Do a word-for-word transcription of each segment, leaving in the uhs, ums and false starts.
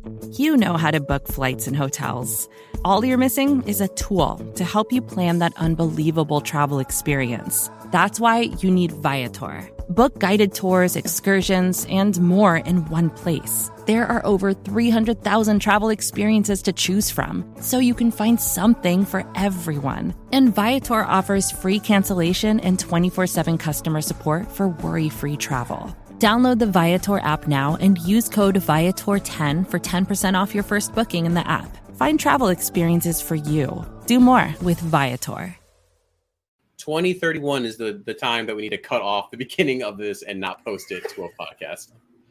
You know how to book flights and hotels. All you're missing is a tool to help you plan that unbelievable travel experience. That's why you need Viator. Book guided tours, excursions, and more in one place. There are over three hundred thousand travel experiences to choose from, so you can find something for everyone. And Viator offers free cancellation and twenty-four seven customer support for worry-free travel. Download the Viator app now and use code Viator ten for ten percent off your first booking in the app. Find travel experiences for you. Do more with Viator. twenty thirty-one is the, the time that we need to cut off the beginning of this and not post it to a podcast.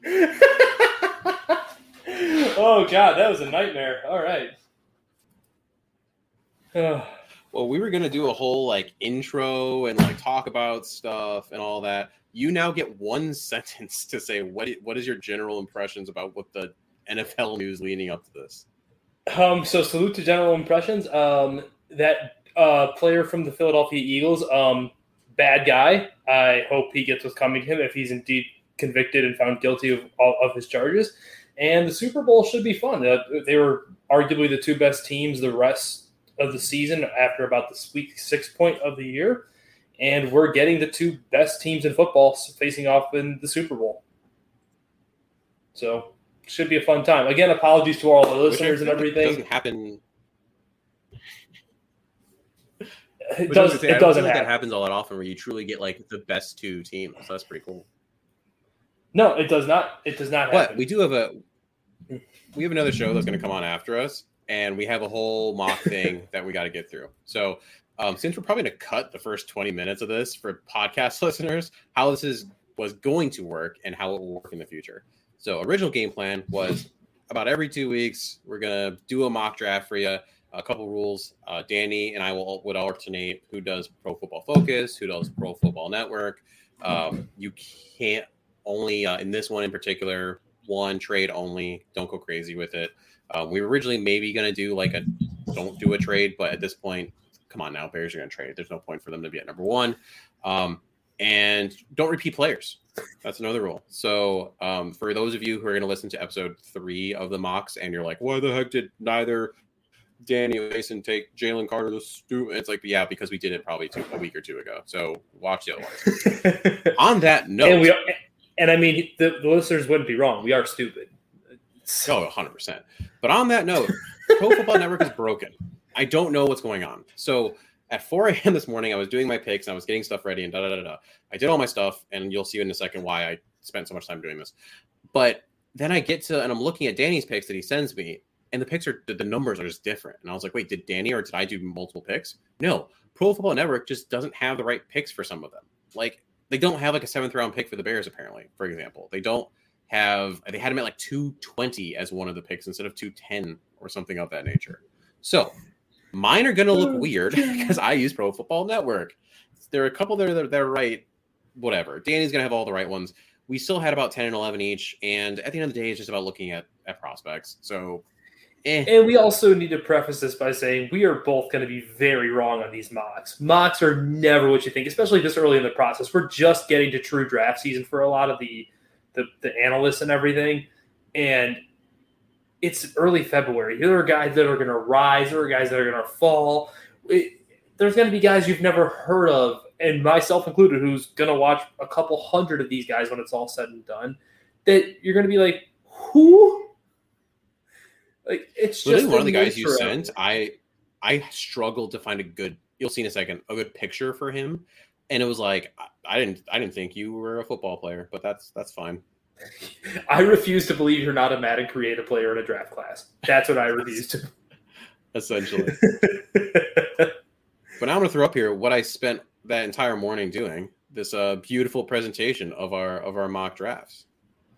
Oh, God, that was a nightmare. All right. Well, we were going to do a whole like intro and like talk about stuff and all that. You now get one sentence to say what what is your general impressions about what the N F L news leading up to this? Um, so salute to general impressions. Um, that uh, player from the Philadelphia Eagles, um, bad guy. I hope he gets what's coming to him if he's indeed convicted and found guilty of all of his charges. And the Super Bowl should be fun. Uh, they were arguably the two best teams the rest of the season after about the week six point of the year. And we're getting the two best teams in football facing off in the Super Bowl. So should be a fun time. Again, apologies to all the listeners and everything. It doesn't happen. It, does, say, it doesn't happen. That happens all that often where you truly get like the best two teams. So that's pretty cool. No, it does not. It does not happen. But we do have a we have another show that's going to come on after us, and we have a whole mock thing that we got to get through. So um, since we're probably going to cut the first twenty minutes of this for podcast listeners, how this is was going to work and how it will work in the future. So original game plan was about every two weeks we're going to do a mock draft for you. A couple rules. Uh, Danny and I will would alternate who does Pro Football Focus, who does Pro Football Network. Um, you can't only uh, in this one in particular, one trade only. Don't go crazy with it. Uh, we were originally maybe going to do like a don't do a trade, but at this point, come on now, Bears are going to trade. There's no point for them to be at number one. Um, and don't repeat players. That's another rule. So um, for those of you who are going to listen to episode three of the mocks and you're like, why the heck did neither Danny or Mason take Jalen Carter the stu-? It's like, yeah, because we did it probably two, a week or two ago. So watch the other ones. On that note. And, we are, and I mean, the, the listeners wouldn't be wrong. We are stupid. Oh, one hundred percent. But on that note, Pro Football Network is broken. I don't know what's going on. So at four a.m. this morning, I was doing my picks and I was getting stuff ready and da da da da. I did all my stuff, and you'll see in a second why I spent so much time doing this. But then I get to, and I'm looking at Danny's picks that he sends me, and the picks are, the numbers are just different. And I was like, wait, did Danny or did I do multiple picks? No, Pro Football Network just doesn't have the right picks for some of them. Like, they don't have like a seventh round pick for the Bears, apparently, for example. They don't have, they had him at like two twenty as one of the picks instead of two ten or something of that nature. So mine are going to look weird because I use Pro Football Network. There are a couple that are, that are right, whatever. Danny's going to have all the right ones. We still had about ten and eleven each. And at the end of the day, it's just about looking at, at prospects. So, eh. And we also need to preface this by saying we are both going to be very wrong on these mocks. Mocks are never what you think, especially this early in the process. We're just getting to true draft season for a lot of the the, the analysts and everything. And it's early February. There are guys that are going to rise. There are guys that are going to fall. It, there's going to be guys you've never heard of, and myself included, who's going to watch a couple hundred of these guys when it's all said and done, that you're going to be like, who? Like, it's just literally one of the guys you sent. I I struggled to find a good. You'll see in a second a good picture for him, and it was like I, I didn't I didn't think you were a football player, but that's that's fine. I refuse to believe you're not a Madden creative player in a draft class. That's what I refuse to. Essentially. But now I'm going to throw up here what I spent that entire morning doing. This uh, beautiful presentation of our of our mock drafts.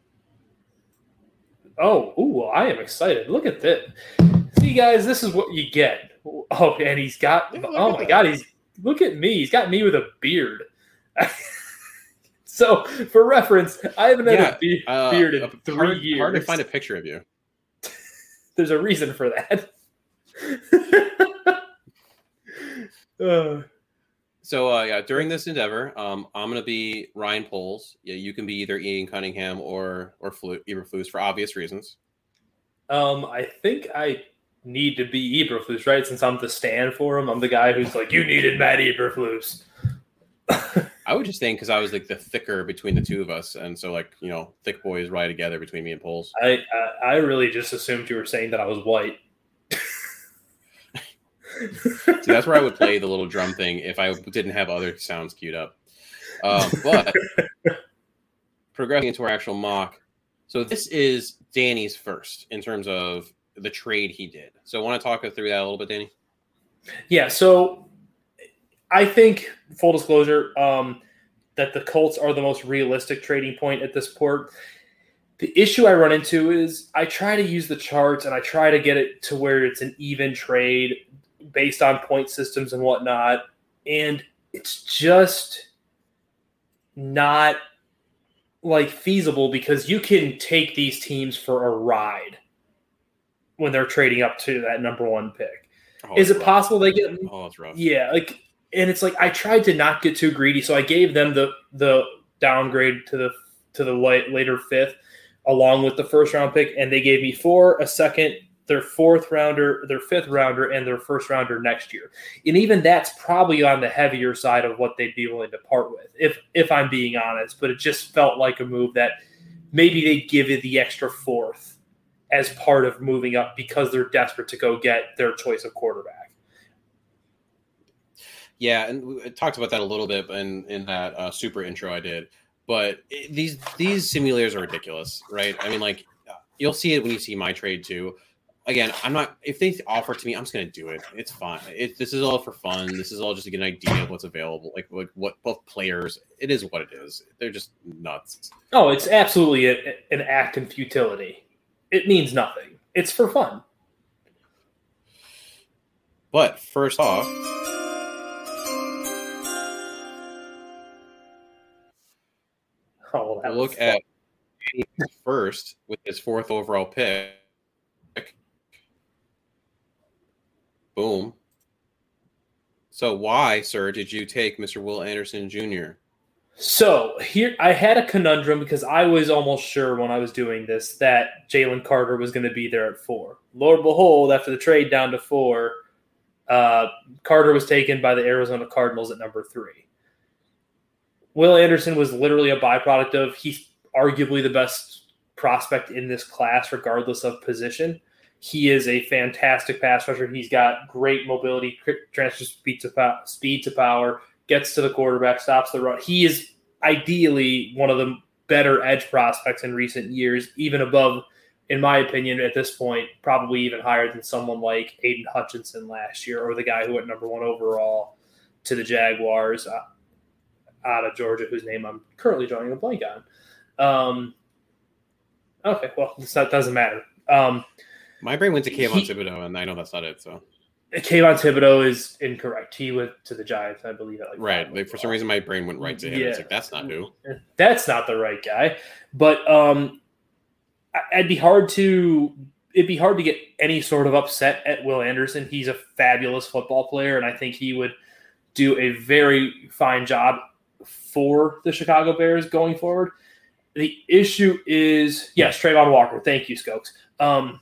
Oh, ooh, I am excited. Look at this. See, guys, this is what you get. Oh, and he's got, yeah, oh my that. God, he's, look at me. He's got me with a beard. So, for reference, I haven't had yeah, a be- uh, beard in three hard, years. Hard to find a picture of you. There's a reason for that. uh. So, uh, yeah, during this endeavor, um, I'm going to be Ryan Poles. Yeah, you can be either Ian Cunningham or or Flu- Eberflus for obvious reasons. Um, I think I need to be Eberflus, right? Since I'm the stand for him, I'm the guy who's like, you needed Matt Eberflus. I would just think because I was like the thicker between the two of us, and so like you know, thick boys ride together between me and Poles. I, I I really just assumed you were saying that I was white. See, that's where I would play the little drum thing if I didn't have other sounds queued up. Um, but progressing into our actual mock, so this is Danny's first in terms of the trade he did. So I want to talk through that a little bit, Danny? Yeah, so I think, full disclosure, um, that the Colts are the most realistic trading point at this port. The issue I run into is I try to use the charts and I try to get it to where it's an even trade based on point systems and whatnot. And it's just not like feasible because you can take these teams for a ride when they're trading up to that number one pick. Oh, is it rough. Possible they get? Oh, it's rough. Yeah, like, and it's like I tried to not get too greedy, so I gave them the the downgrade to the to the late, later fifth, along with the first round pick, and they gave me four, a second, their fourth rounder, their fifth rounder, and their first rounder next year. And even that's probably on the heavier side of what they'd be willing to part with, if if I'm being honest. But it just felt like a move that maybe they'd give you the extra fourth as part of moving up because they're desperate to go get their choice of quarterback. Yeah, and we talked about that a little bit in, in that uh, super intro I did. But it, these these simulators are ridiculous, right? I mean, like, you'll see it when you see my trade, too. Again, I'm not – if they offer it to me, I'm just going to do it. It's fine. It, this is all for fun. This is all just to get an idea of what's available, like, like what both players – it is what it is. They're just nuts. Oh, it's absolutely a, an act in futility. It means nothing. It's for fun. But first off, oh, we'll look at first with his fourth overall pick. Boom. So why, sir, did you take Mister Will Anderson Junior? So here I had a conundrum because I was almost sure when I was doing this that Jalen Carter was going to be there at four. Lord behold, after the trade down to four, uh, Carter was taken by the Arizona Cardinals at number three. Will Anderson was literally a byproduct of he's arguably the best prospect in this class, regardless of position. He is a fantastic pass rusher. He's got great mobility, quick transfer speed to power, speed to power. Gets to the quarterback, stops the run. He is ideally one of the better edge prospects in recent years, even above, in my opinion, at this point, probably even higher than someone like Aiden Hutchinson last year, or the guy who went number one overall to the Jaguars uh, out of Georgia, whose name I'm currently drawing a blank on. Um, okay, well, that doesn't matter. Um, my brain went to Kayvon Thibodeau, and I know that's not it, so. Kayvon Thibodeau is incorrect. He went to the Giants, I believe. At like right. Like for some reason, my brain went right to him. Yeah. It's like, that's not who. That's not the right guy. But um, I'd be hard to – it'd be hard to get any sort of upset at Will Anderson. He's a fabulous football player, and I think he would do a very fine job for the Chicago Bears going forward. The issue is – yes, Trayvon Walker. Thank you, Skokes. Um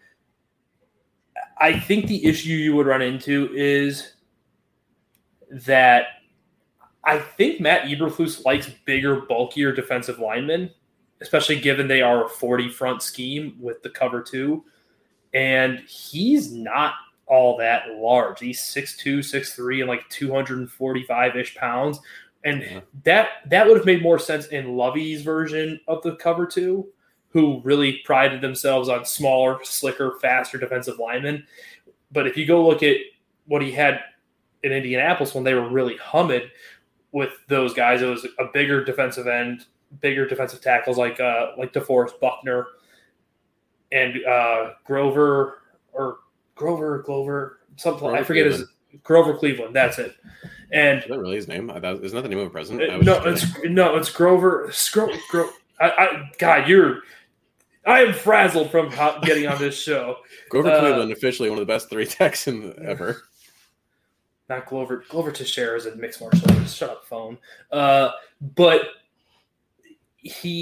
I think the issue you would run into is that I think Matt Eberflus likes bigger, bulkier defensive linemen, especially given they are a forty front scheme with the cover two. And he's not all that large. He's six two, six three, and like two forty-five-ish pounds. And yeah. that that would have made more sense in Lovey's version of the cover two, who really prided themselves on smaller, slicker, faster defensive linemen. But if you go look at what he had in Indianapolis when they were really humming with those guys, it was a bigger defensive end, bigger defensive tackles like uh, like DeForest Buckner and uh, Grover or Grover, Glover, something. Grover I forget Cleveland. his Grover Cleveland. That's it. And is that really his name? Isn't that the name of a president? It, no, it's no, it's Grover. Scro, Gro, I, I, God, you're. I am frazzled from getting on this show. Grover uh, Cleveland, officially one of the best three Texans ever. Not Glover. Glover Teixeira is a mixed martial artist. Shut up, phone. Uh, but he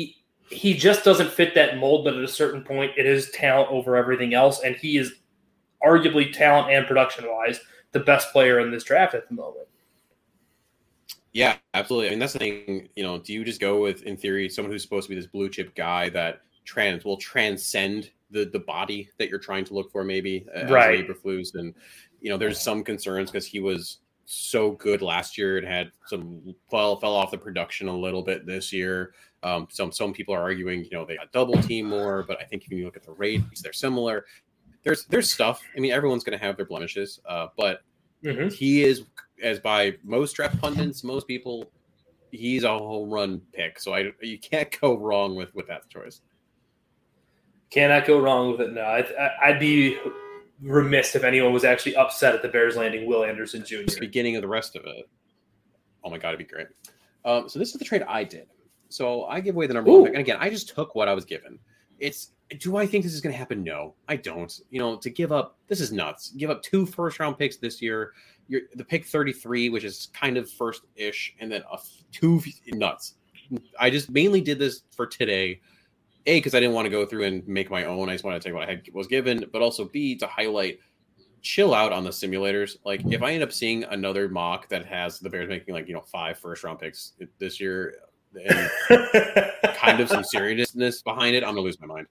he just doesn't fit that mold, but at a certain point, it is talent over everything else, and he is arguably talent and production-wise the best player in this draft at the moment. Yeah, absolutely. I mean, that's the thing. You know, do you just go with, in theory, someone who's supposed to be this blue chip guy that trans will transcend the the body that you're trying to look for, maybe as right? Eberflus, and you know, there's some concerns because he was so good last year and had some fell fell off the production a little bit this year. Um, some some people are arguing, you know, they got double team more, but I think if you look at the rates, they're similar. There's there's stuff. I mean, everyone's going to have their blemishes, uh, but mm-hmm. he is, as by most draft pundits, most people, he's a home run pick. So I you can't go wrong with with that choice. Cannot go wrong with it. No, I'd, I'd be remiss if anyone was actually upset at the Bears landing Will Anderson Junior The beginning of the rest of it. Oh my God, it'd be great. Um, so this is the trade I did. So I give away the number Ooh. one pick. And again, I just took what I was given. It's do I think this is going to happen? No, I don't. You know, to give up, this is nuts. Give up two first round picks this year. You're the pick thirty-three, which is kind of first ish, and then a two nuts. I just mainly did this for today. A, because I didn't want to go through and make my own. I just wanted to take what I had, was given, but also B, to highlight, chill out on the simulators. Like, if I end up seeing another mock that has the Bears making, like, you know, five first-round picks this year and kind of some seriousness behind it, I'm going to lose my mind.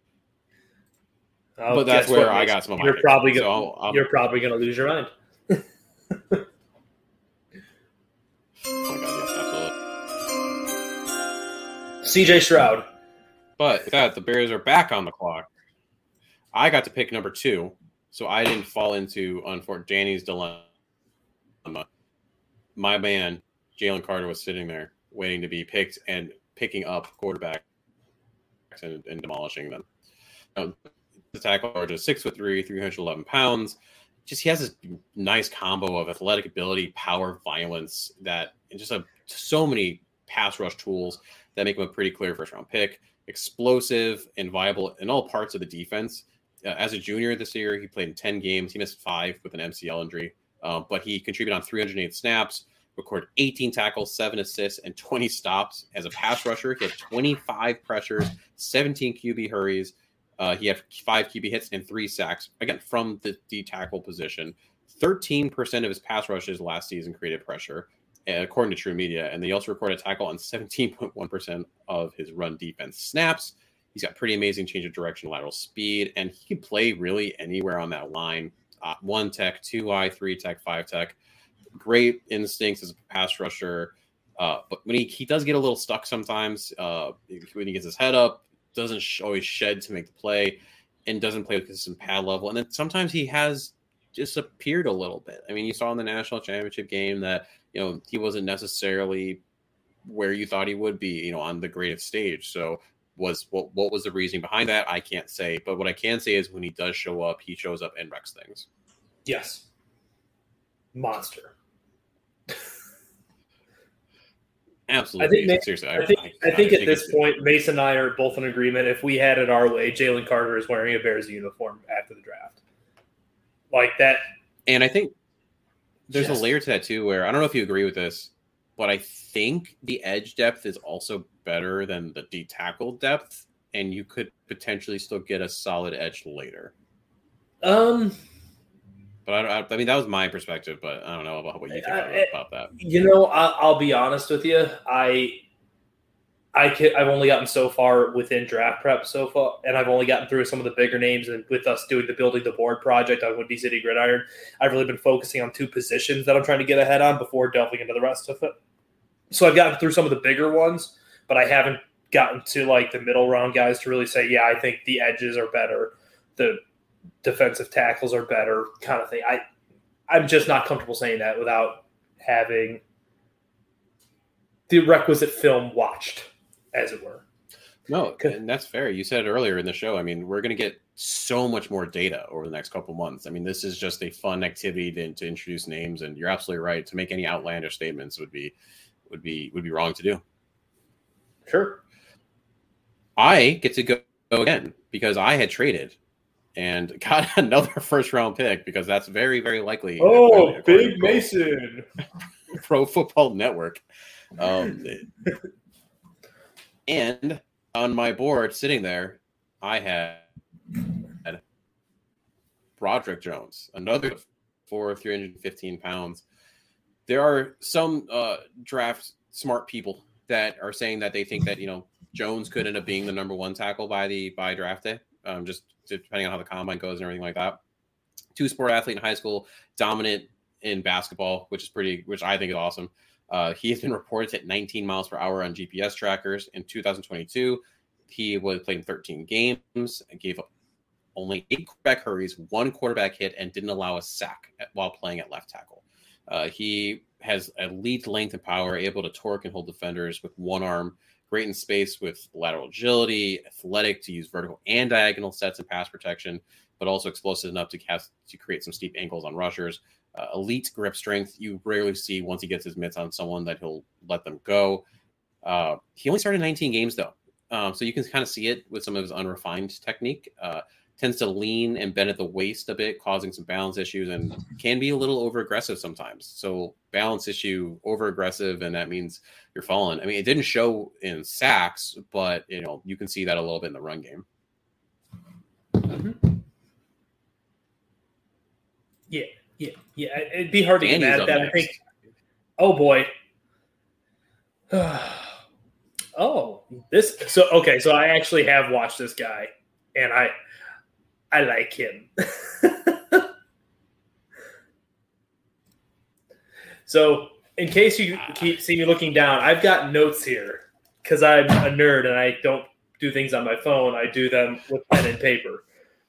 Oh, but that's where I got some of my You're picks. probably gonna, so I'll, I'll, You're probably going to lose your mind. Oh, my God, yes, absolutely. C J Stroud. But with that, the Bears are back on the clock. I got to pick number two, so I didn't fall into, unfortunately, Danny's dilemma. My man, Jalen Carter, was sitting there waiting to be picked and picking up quarterbacks and, and demolishing them. You know, the tackle are just six foot three, three hundred eleven pounds. Just he has this nice combo of athletic ability, power, violence, that and just a, so many pass rush tools that make him a pretty clear first round pick. Explosive and viable in all parts of the defense. Uh, as a junior this year, he played in ten games. He missed five with an M C L injury, uh, but he contributed on three hundred eight snaps, recorded eighteen tackles, seven assists, and twenty stops. As a pass rusher, he had twenty-five pressures, seventeen Q B hurries. Uh, he had five Q B hits and three sacks, again, from the D tackle position. thirteen percent of his pass rushes last season created pressure, according to True Media, and they also recorded a tackle on seventeen point one percent of his run defense snaps. He's got pretty amazing change of direction, lateral speed, and he can play really anywhere on that line. Uh, one tech, two I, three tech, five tech. Great instincts as a pass rusher, uh, but when he, he does get a little stuck sometimes, uh, when he gets his head up, doesn't sh- always shed to make the play, and doesn't play with consistent pad level. And then sometimes he has disappeared a little bit. I mean, you saw in the national championship game that, you know, he wasn't necessarily where you thought he would be, you know, on the greatest stage. So was what what was the reasoning behind that? I can't say. But what I can say is when he does show up, he shows up and wrecks things. Yes. Monster. Absolutely. I think, Seriously, I, I think, I, I think, think at this point, Mason and I are both in agreement. If we had it our way, Jalen Carter is wearing a Bears uniform after the draft. Like that. And I think there's Just, a layer to that too, where I don't know if you agree with this, but I think the edge depth is also better than the D tackle depth, and you could potentially still get a solid edge later. Um, but I, I, I mean that was my perspective, but I don't know about what you think uh, about, about that. You know, I, I'll be honest with you. I, I can, I've only gotten so far within draft prep so far, and I've only gotten through some of the bigger names. And with us doing the Building the Board project on Windy City Gridiron, I've really been focusing on two positions that I'm trying to get ahead on before delving into the rest of it. So I've gotten through some of the bigger ones, but I haven't gotten to like the middle round guys to really say, yeah, I think the edges are better, the defensive tackles are better, kind of thing. I, I'm just not comfortable saying that without having the requisite film watched, as it were. No, and that's fair. You said it earlier in the show. I mean, we're going to get so much more data over the next couple months. I mean, this is just a fun activity to, to introduce names, and you're absolutely right. To make any outlandish statements would be would be would be wrong to do. Sure. I get to go again because I had traded and got another first round pick because that's very, very likely. Oh, Big Mason. Pro Football Network. Um, and on my board sitting there, I had Broderick Jones, another for three hundred fifteen pounds. There are some uh, draft smart people that are saying that they think that, you know, Jones could end up being the number one tackle by the by draft day, um, just depending on how the combine goes and everything like that. Two sport athlete in high school, dominant in basketball, which is pretty, which I think is awesome. Uh, he has been reported to hit nineteen miles per hour on G P S trackers in two thousand twenty-two. He was playing thirteen games and gave up only eight quarterback hurries, one quarterback hit, and didn't allow a sack at, while playing at left tackle. Uh, he has elite length and power, able to torque and hold defenders with one arm, great in space with lateral agility, athletic to use vertical and diagonal sets and pass protection, but also explosive enough to cast to create some steep angles on rushers. Uh, elite grip strength. You rarely see once he gets his mitts on someone that he'll let them go. Uh, he only started nineteen games though. Um, so you can kind of see it with some of his unrefined technique. Uh, tends to lean and bend at the waist a bit, causing some balance issues, and can be a little over aggressive sometimes. So balance issue, over aggressive, and that means you're falling. I mean, it didn't show in sacks, but you know, you can see that a little bit in the run game. Mm-hmm. Yeah, yeah, yeah. It'd be hard to get mad at that. I think. Oh boy. Oh, this. So okay, so I actually have watched this guy, and I, I like him. So, in case you keep see me looking down, I've got notes here because I'm a nerd and I don't do things on my phone. I do them with pen and paper.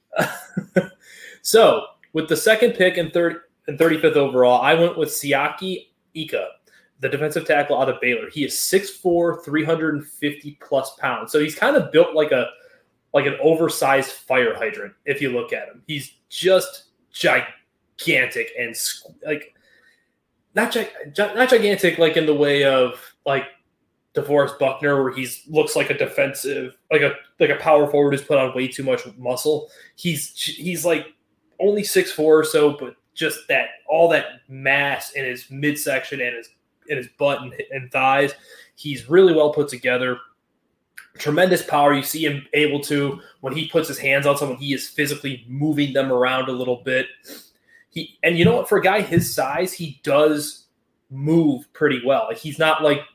So, with the second pick and third and thirty-fifth overall, I went with Siaki Ika, the defensive tackle out of Baylor. He is six foot four, three hundred fifty plus pounds. So he's kind of built like a like an oversized fire hydrant. If you look at him, he's just gigantic and like not not gigantic like in the way of like DeForest Buckner, where he's looks like a defensive like a like a power forward who's put on way too much muscle. He's he's like only six foot four or so, but just that all that mass in his midsection and his in his butt and, and thighs. He's really well put together. Tremendous power. You see him able to, when he puts his hands on someone, he is physically moving them around a little bit. He and you know what? For a guy his size, he does move pretty well. Like he's not like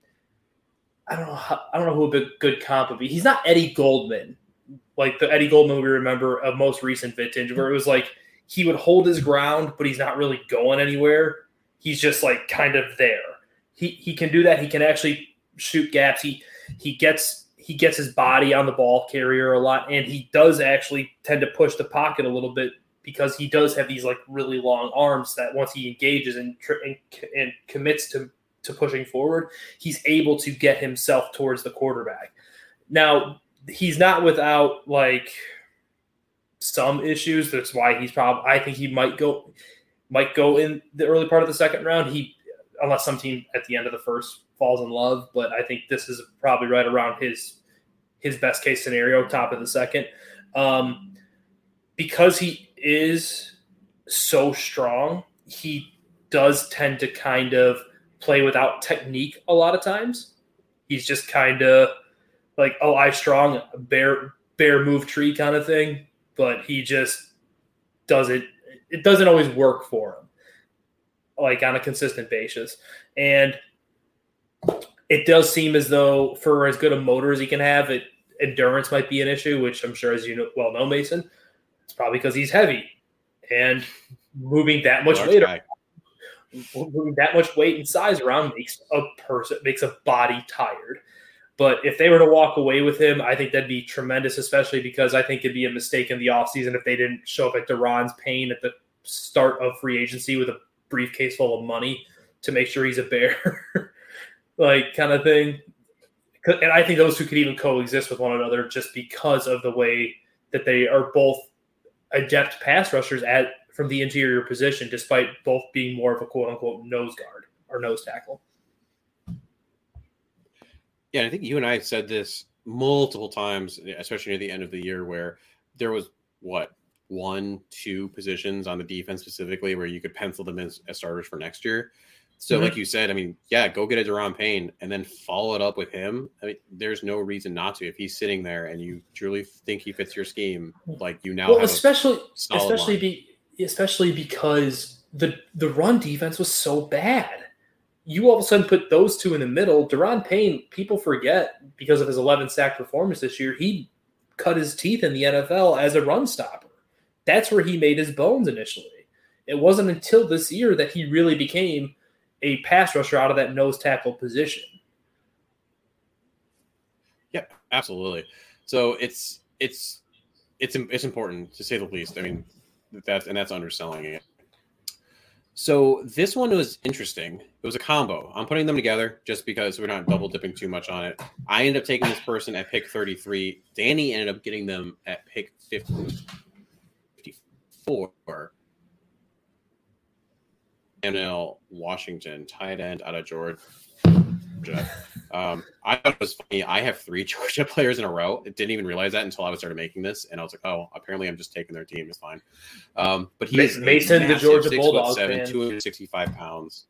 I don't know. How, I don't know who a good comp would be. He's not Eddie Goldman, like the Eddie Goldman we remember of most recent vintage, where it was like he would hold his ground, but he's not really going anywhere. He's just like kind of there. He he can do that. He can actually shoot gaps. He he gets he gets his body on the ball carrier a lot, and he does actually tend to push the pocket a little bit because he does have these like really long arms that once he engages and and, and commits to to pushing forward, he's able to get himself towards the quarterback. Now, he's not without like some issues. That's why he's probably I think he might go might go in the early part of the second round. He unless some team at the end of the first falls in love, but I think this is probably right around his his best case scenario, top of the second. Um, because he is so strong, he does tend to kind of play without technique a lot of times. He's just kind of like, oh, I strong, bear bear move tree kind of thing, but he just doesn't it doesn't always work for him, like on a consistent basis. And it does seem as though for as good a motor as he can have, it endurance might be an issue, which I'm sure, as you know, well know, Mason, it's probably because he's heavy and moving that much weight around, moving that much weight and size around makes a person makes a body tired. But if they were to walk away with him, I think that'd be tremendous, especially because I think it'd be a mistake in the offseason if they didn't show up at Deron's Payne at the start of free agency with a briefcase full of money to make sure he's a Bear, like kind of thing. And I think those two could even coexist with one another just because of the way that they are both adept pass rushers at from the interior position, despite both being more of a quote unquote nose guard or nose tackle. Yeah, I think you and I have said this multiple times, especially near the end of the year, where there was, what, one, two positions on the defense specifically where you could pencil them as, as starters for next year. So, Mm-hmm. like you said, I mean, yeah, go get a Daron Payne and then follow it up with him. I mean, there's no reason not to. If he's sitting there and you truly think he fits your scheme, like you now well, have especially a solid especially line. be especially because the the run defense was so bad. You all of a sudden put those two in the middle. Daron Payne, people forget because of his eleven sack performance this year, he cut his teeth in the N F L as a run stopper. That's where he made his bones initially. It wasn't until this year that he really became a pass rusher out of that nose tackle position. Yeah, absolutely. So it's it's it's it's important to say the least. I mean, that's and that's underselling it. So this one was interesting. It was a combo. I'm putting them together just because we're not double dipping too much on it. I ended up taking this person at pick thirty-three. Danny ended up getting them at pick fifty-four. Darnell Washington, tight end out of Georgia. Um, I thought it was funny. I have three Georgia players in a row. I didn't even realize that until I was started making this, and I was like, "Oh, apparently I'm just taking their team. It's fine." Um, but he is Mason, massive, the Georgia six Bulldog foot seven, fan. two hundred sixty-five pounds.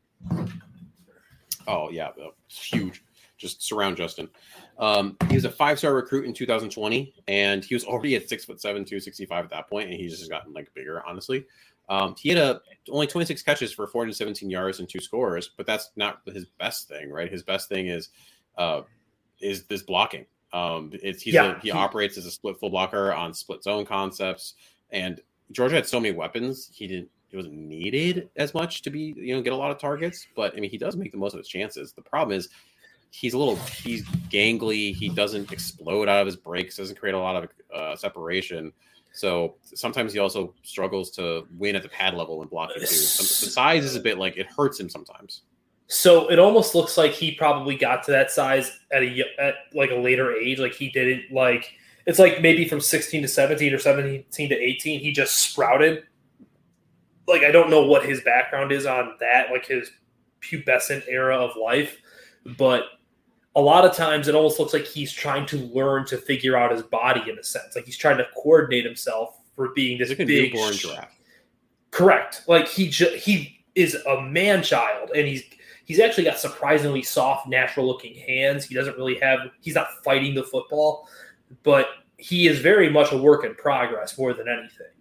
Oh yeah, huge. Just surround Justin. Um, he was a five-star recruit in two thousand twenty, and he was already at six foot seven, two sixty-five at that point, and he's just gotten like bigger, honestly. Um, he had a only twenty-six catches for four hundred seventeen yards and two scores, but that's not his best thing, right? His best thing is uh, is this blocking. Um, it's he's Yeah. a, he operates as a split full blocker on split zone concepts, and Georgia had so many weapons. He didn't. It wasn't needed as much to be you know get a lot of targets, but I mean he does make the most of his chances. The problem is he's a little he's gangly. He doesn't explode out of his breaks. Doesn't create a lot of uh, separation. So sometimes he also struggles to win at the pad level and blocking too. Some, the size is a bit like it hurts him sometimes. So it almost looks like he probably got to that size at a at like a later age. Like he didn't like it's like maybe from sixteen to seventeen or seventeen to eighteen, he just sprouted. Like I don't know what his background is on that, like his pubescent era of life, but a lot of times it almost looks like he's trying to learn to figure out his body in a sense. Like he's trying to coordinate himself for being this He's like a big newborn giraffe. Correct. Like he ju- he is a man child, and he's he's actually got surprisingly soft, natural looking hands. He doesn't really have he's not fighting the football, but he is very much a work in progress more than anything.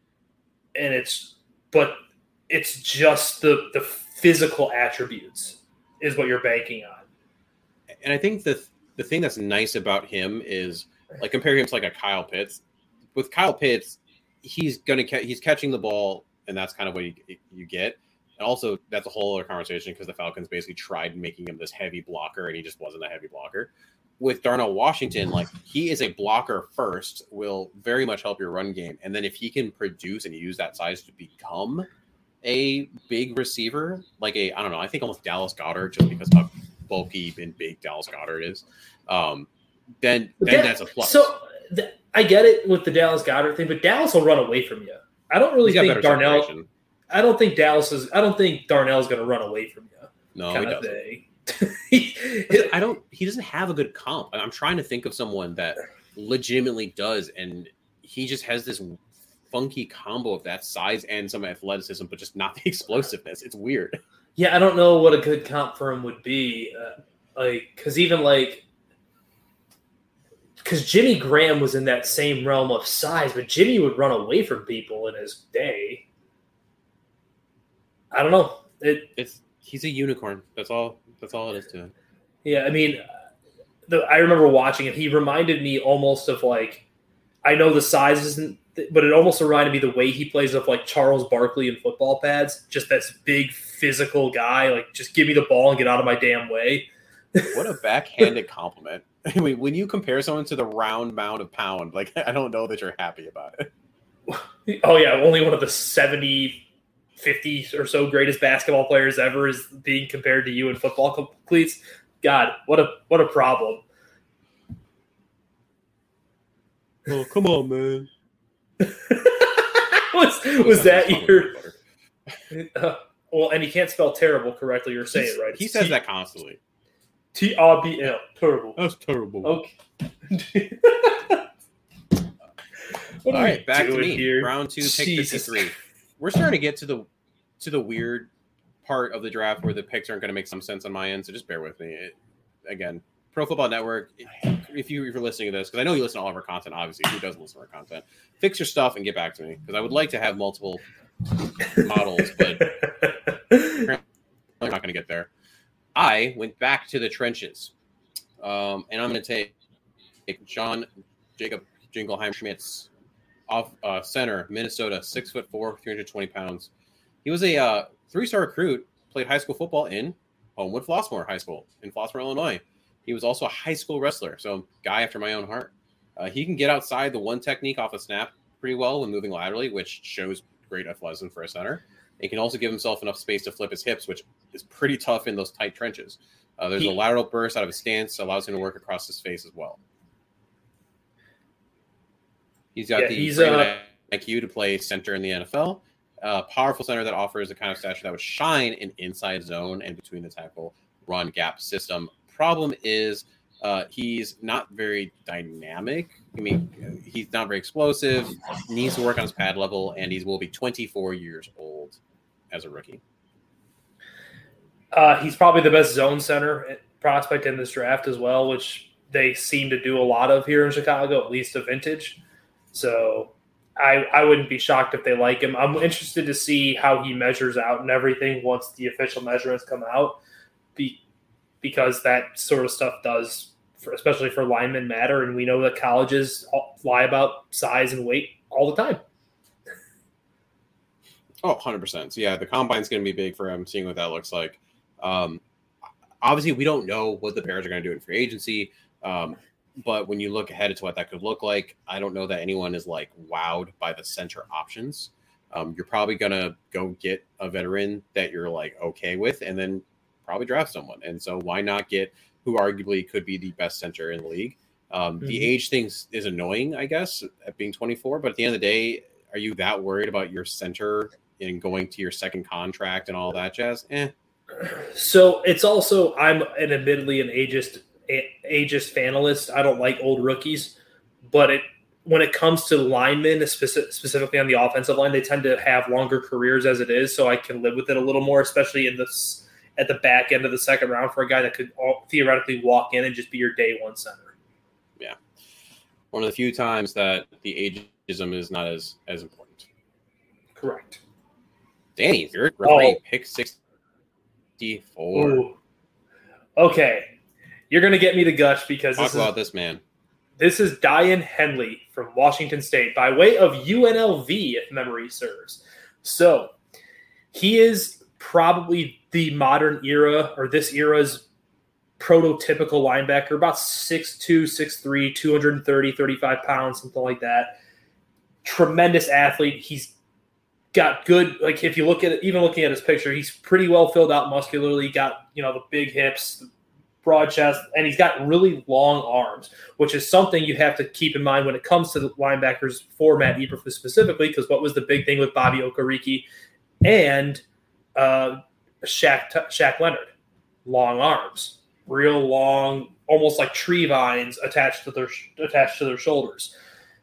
And it's but it's just the the physical attributes is what you're banking on. And I think the the thing that's nice about him is like comparing him to like a Kyle Pitts. With Kyle Pitts, he's gonna ca- he's catching the ball, and that's kind of what you you get. And also, that's a whole other conversation because the Falcons basically tried making him this heavy blocker, and he just wasn't a heavy blocker. With Darnell Washington, like he is a blocker first, will very much help your run game, and then if he can produce and use that size to become a big receiver, like a I don't know, I think almost Dallas Goedert, just because of bulky and big Dallas Goedert is, um, then then that, that's a plus. So th- I get it with the Dallas Goedert thing, but Dallas will run away from you. I don't really He's got think better Darnell. separation. I don't think Dallas is. I don't think Darnell's going to run away from you. No, he kind of doesn't. thing. I don't. He doesn't have a good comp. I'm trying to think of someone that legitimately does, and he just has this funky combo of that size and some athleticism, but just not the explosiveness. It's weird. Yeah, I don't know what a good comp for him would be. Uh, like, because even like, because Jimmy Graham was in that same realm of size, but Jimmy would run away from people in his day. I don't know. It. It's he's a unicorn. That's all. That's all it is to him. Yeah, I mean, the, I remember watching it. He reminded me almost of like, I know the size isn't, but it almost reminded me the way he plays of like Charles Barkley in football pads. Just this big physical guy. Like, just give me the ball and get out of my damn way. What a backhanded compliment. I mean, when you compare someone to the round mound of pound, like I don't know that you're happy about it. Oh yeah, only one of the seventy, fifty or so greatest basketball players ever is being compared to you in football cleats. God, what a what a problem. Oh, come on, man. was was that your uh, well, and he can't spell terrible correctly or say He's, it right. He It's says T- that constantly. T R B L, terrible. That's terrible. Okay. What All are we right, back to doing me. here? Round two, pick Jesus. fifty-three. We're starting to get to the to the weird part of the draft where the picks aren't going to make some sense on my end, so just bear with me. It, again, Pro Football Network, if, you, if you're listening to this, because I know you listen to all of our content, obviously. Who doesn't listen to our content? Fix your stuff and get back to me, because I would like to have multiple models, but I'm not going to get there. I went back to the trenches, um, and I'm going to take John Jacob Jingleheimer Schmitz, off uh, center, Minnesota, six foot four, three hundred twenty pounds. He was a uh, three-star recruit, played high school football in Homewood Flossmoor High School in Flossmoor, Illinois. He was also a high school wrestler, so guy after my own heart. Uh, he can get outside the one technique off a snap pretty well when moving laterally, which shows great athleticism for a center. He can also give himself enough space to flip his hips, which is pretty tough in those tight trenches. Uh, there's he, a lateral burst out of his stance, allows him to work across his face as well. He's got yeah, the he's, uh, I Q to play center in the N F L. Uh, powerful center that offers the kind of stature that would shine in inside zone and between the tackle run gap system. Problem is uh, he's not very dynamic. I mean, he's not very explosive, needs to work on his pad level, and he will be twenty-four years old as a rookie. Uh, he's probably the best zone center prospect in this draft as well, which they seem to do a lot of here in Chicago, at least a vintage. So I, I wouldn't be shocked if they like him. I'm interested to see how he measures out and everything once the official measurements come out, be, because that sort of stuff does, for, especially for linemen, matter. And we know that colleges lie about size and weight all the time. Oh, one hundred percent. So, yeah, the combine's going to be big for him, seeing what that looks like. Um, obviously, we don't know what the Bears are going to do in free agency. Um, But when you look ahead to what that could look like, I don't know that anyone is like wowed by the center options. Um, you're probably going to go get a veteran that you're like okay with and then probably draft someone. And so why not get who arguably could be the best center in the league? Um, mm-hmm. The age thing is annoying, I guess, at being twenty-four. But at the end of the day, are you that worried about your center and going to your second contract and all that jazz? Eh. So it's also, I'm an admittedly an ageist ageist fanalist. I don't like old rookies, but it when it comes to linemen, speci- specifically on the offensive line, they tend to have longer careers as it is, so I can live with it a little more, especially in this at the back end of the second round for a guy that could all, theoretically walk in and just be your day one center. Yeah. One of the few times that the ageism is not as, as important. Correct. Danny, you're great. Oh. Pick sixty-four. Ooh. Okay. You're going to get me to gush because Talk this about is, this man. This is Daiyan Henley from Washington State by way of U N L V, if memory serves. So he is probably the modern era or this era's prototypical linebacker, about six two, six three, two thirty, thirty-five pounds, something like that. Tremendous athlete. He's got good, like if you look at it, even looking at his picture, he's pretty well filled out muscularly, got, you know, the big hips, broad chest, and he's got really long arms, which is something you have to keep in mind when it comes to the linebackers for Matt Eberflus specifically, because what was the big thing with Bobby Okereke and uh, Shaq, Shaq Leonard? Long arms, real long, almost like tree vines attached to their attached to their shoulders.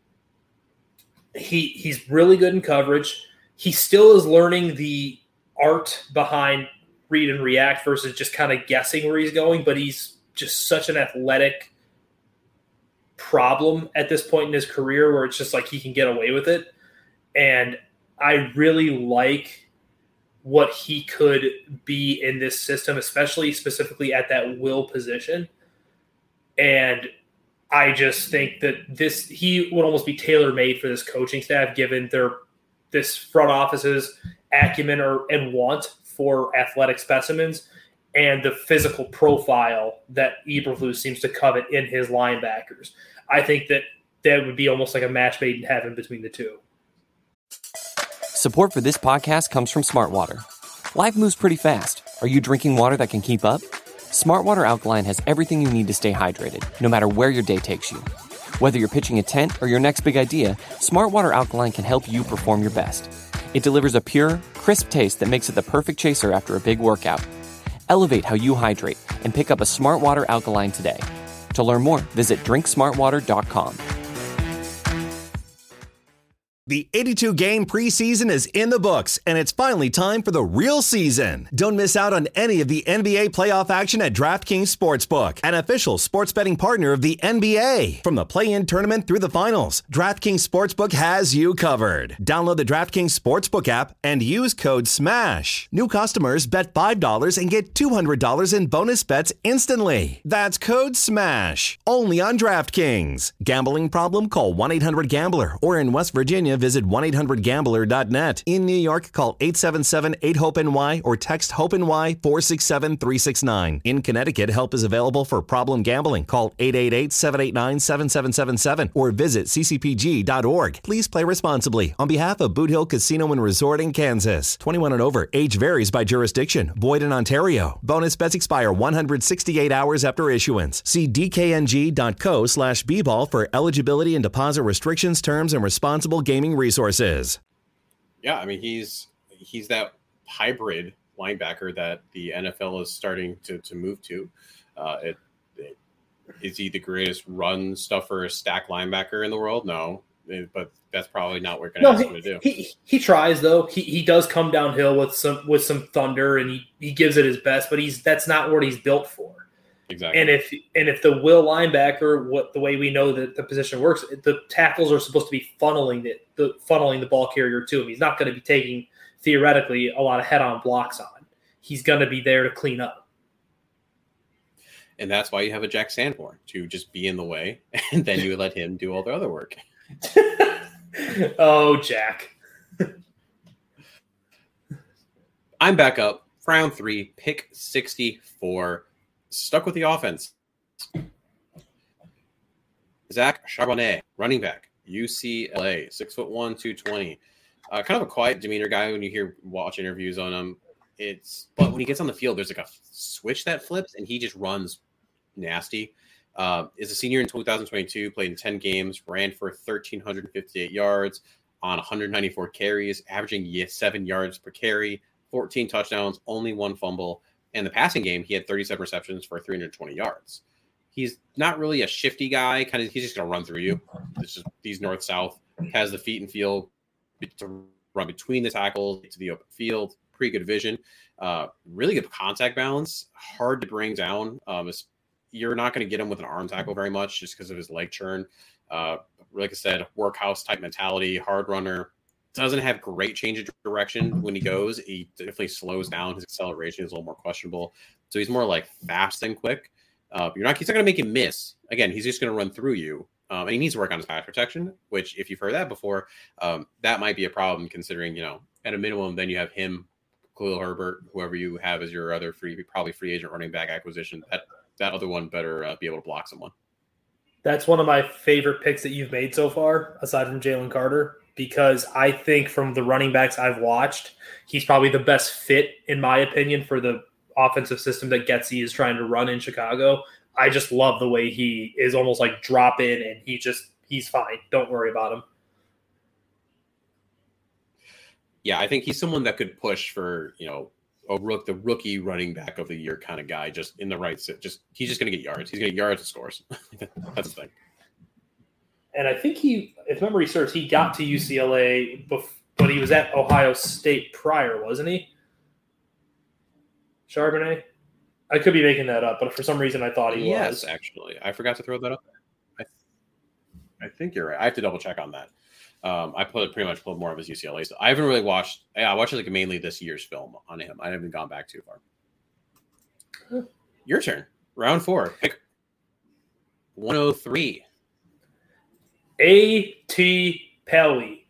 He he's really good in coverage. He still is learning the art behind read and react versus just kind of guessing where he's going, but he's just such an athletic problem at this point in his career where it's just like he can get away with it. And I really like what he could be in this system, especially specifically at that will position. And I just think that this, he would almost be tailor-made for this coaching staff, given their, this front office's acumen or, and want for athletic specimens and the physical profile that Eberflus seems to covet in his linebackers. I think that that would be almost like a match made in heaven between the two. Support for this podcast comes from Smartwater. Life moves pretty fast. Are you drinking water that can keep up? Smartwater Alkaline has everything you need to stay hydrated, no matter where your day takes you. Whether you're pitching a tent or your next big idea, Smartwater Alkaline can help you perform your best. It delivers a pure, crisp taste that makes it the perfect chaser after a big workout. Elevate how you hydrate and pick up a Smartwater Alkaline today. To learn more, visit drink smart water dot com. The eighty-two game preseason is in the books, and it's finally time for the real season. Don't miss out on any of the N B A playoff action at DraftKings Sportsbook, an official sports betting partner of the N B A. From the play-in tournament through the finals, DraftKings Sportsbook has you covered. Download the DraftKings Sportsbook app and use code SMASH. New customers bet five dollars and get two hundred dollars in bonus bets instantly. That's code SMASH. Only on DraftKings. Gambling problem? Call one eight hundred gambler, or in West Virginia, visit one eight hundred gambler dot net. In New York, call eight seven seven eight hope N Y or text HOPE-NY four six seven three six nine. In Connecticut, help is available for problem gambling. Call eight eight eight seven eight nine seven seven seven seven or visit c c p g dot org. Please play responsibly. On behalf of Boot Hill Casino and Resort in Kansas. twenty-one and over. Age varies by jurisdiction. Void in Ontario. Bonus bets expire one hundred sixty-eight hours after issuance. See d k n g dot co slash b ball for eligibility and deposit restrictions, terms, and responsible gaming resources. Yeah, I mean, he's he's that hybrid linebacker that the N F L is starting to, to move to. Uh, it, it, is he the greatest run stuffer, stack linebacker in the world? No, but that's probably not what we're going to no, ask he, him to do. He he tries though. He he does come downhill with some with some thunder, and he, he gives it his best. But he's that's not what he's built for. Exactly. And if and if the will linebacker, what the way we know that the position works, the tackles are supposed to be funneling the, the funneling the ball carrier to him. He's not going to be taking theoretically a lot of head-on blocks on. He's going to be there to clean up. And that's why you have a Jack Sanborn to just be in the way, and then you let him do all the other work. Oh, Jack. I'm back up. Round three, pick sixty-four. Stuck with the offense. Zach Charbonnet, running back, U C L A, six foot one, two twenty. Uh, kind of a quiet demeanor guy when you hear watch interviews on him. It's but when he gets on the field, there's like a switch that flips, and he just runs nasty. Uh, is a senior in two thousand twenty-two, played in ten games, ran for one thousand three hundred fifty-eight yards on one hundred ninety-four carries, averaging seven yards per carry, fourteen touchdowns, only one fumble. And the passing game, he had thirty-seven receptions for three hundred twenty yards. He's not really a shifty guy. Kind of, he's just going to run through you. It's just these north-south, has the feet and feel to run between the tackles to the open field. Pretty good vision. Uh, really good contact balance. Hard to bring down. Um, you're not going to get him with an arm tackle very much just because of his leg churn. Uh, like I said, workhouse type mentality, hard runner. Doesn't have great change of direction when he goes. He definitely slows down. His acceleration is a little more questionable. So he's more like fast than quick. Uh, you're not. He's not going to make you miss. Again, he's just going to run through you. Um, and he needs to work on his pass protection, which if you've heard that before, um, that might be a problem considering, you know, at a minimum, then you have him, Khalil Herbert, whoever you have as your other free, probably free agent running back acquisition. That, that other one better uh, be able to block someone. That's one of my favorite picks that you've made so far, aside from Jalen Carter. Because I think from the running backs I've watched, he's probably the best fit, in my opinion, for the offensive system that Getsy is trying to run in Chicago. I just love the way he is almost like drop in, and he just he's fine. Don't worry about him. Yeah, I think he's someone that could push for, you know, a rook, the rookie running back of the year kind of guy, just in the right sit. Just he's just going to get yards. He's going to get yards and scores. That's the thing. And I think he, if memory serves, he got to U C L A, but he was at Ohio State prior, wasn't he? Charbonnet? I could be making that up, but for some reason I thought he yes, was. Yes, actually. I forgot to throw that up there. I, I think you're right. I have to double check on that. Um, I put pretty much put more of his U C L A stuff. I haven't really watched. Yeah, I watched like mainly this year's film on him. I haven't gone back too far. Huh. Your turn. Round four. Pick one oh three. A T Pelly.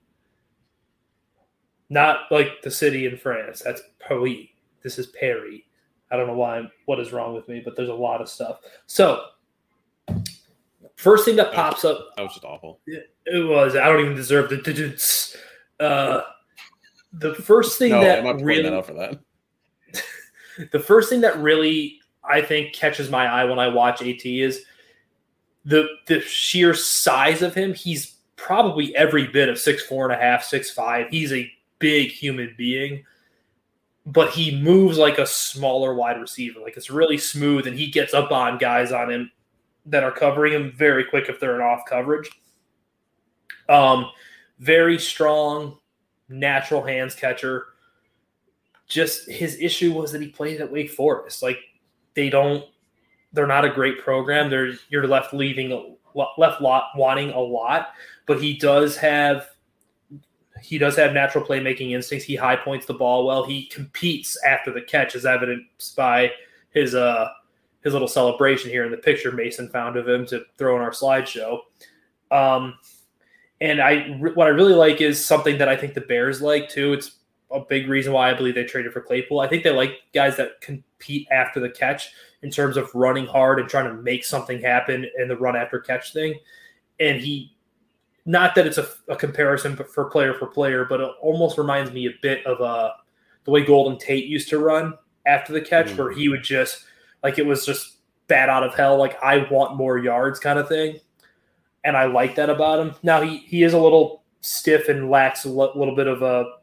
Not like the city in France. That's Paris. This is Perry. I don't know why. I'm, what is wrong with me? But there's a lot of stuff. So, first thing that pops up. That was just awful. It, it was. I don't even deserve the. Uh, the first thing no, that I'm not really. That out for that. The first thing that really I think catches my eye when I watch AT is the the sheer size of him. He's probably every bit of six four and a half, six five. He's a big human being, but he moves like a smaller wide receiver. Like it's really smooth, and he gets up on guys on him that are covering him very quick if they're in off coverage. Um, very strong, natural hands catcher. Just his issue was that he played at Wake Forest. Like they don't, they're not a great program. They're you're left leaving a, left lot wanting a lot, but he does have he does have natural playmaking instincts. He high points the ball well. He competes after the catch, as evidenced by his uh his little celebration here in the picture Mason found of him to throw in our slideshow. Um, and I what I really like is something that I think the Bears like too. It's a big reason why I believe they traded for Claypool. I think they like guys that compete after the catch in terms of running hard and trying to make something happen in the run after catch thing. And he, not that it's a, a comparison for player for player, but it almost reminds me a bit of uh, the way Golden Tate used to run after the catch, mm-hmm. where he would just, like it was just bat out of hell, like I want more yards kind of thing. And I like that about him. Now he, he is a little stiff and lacks a l- little bit of a,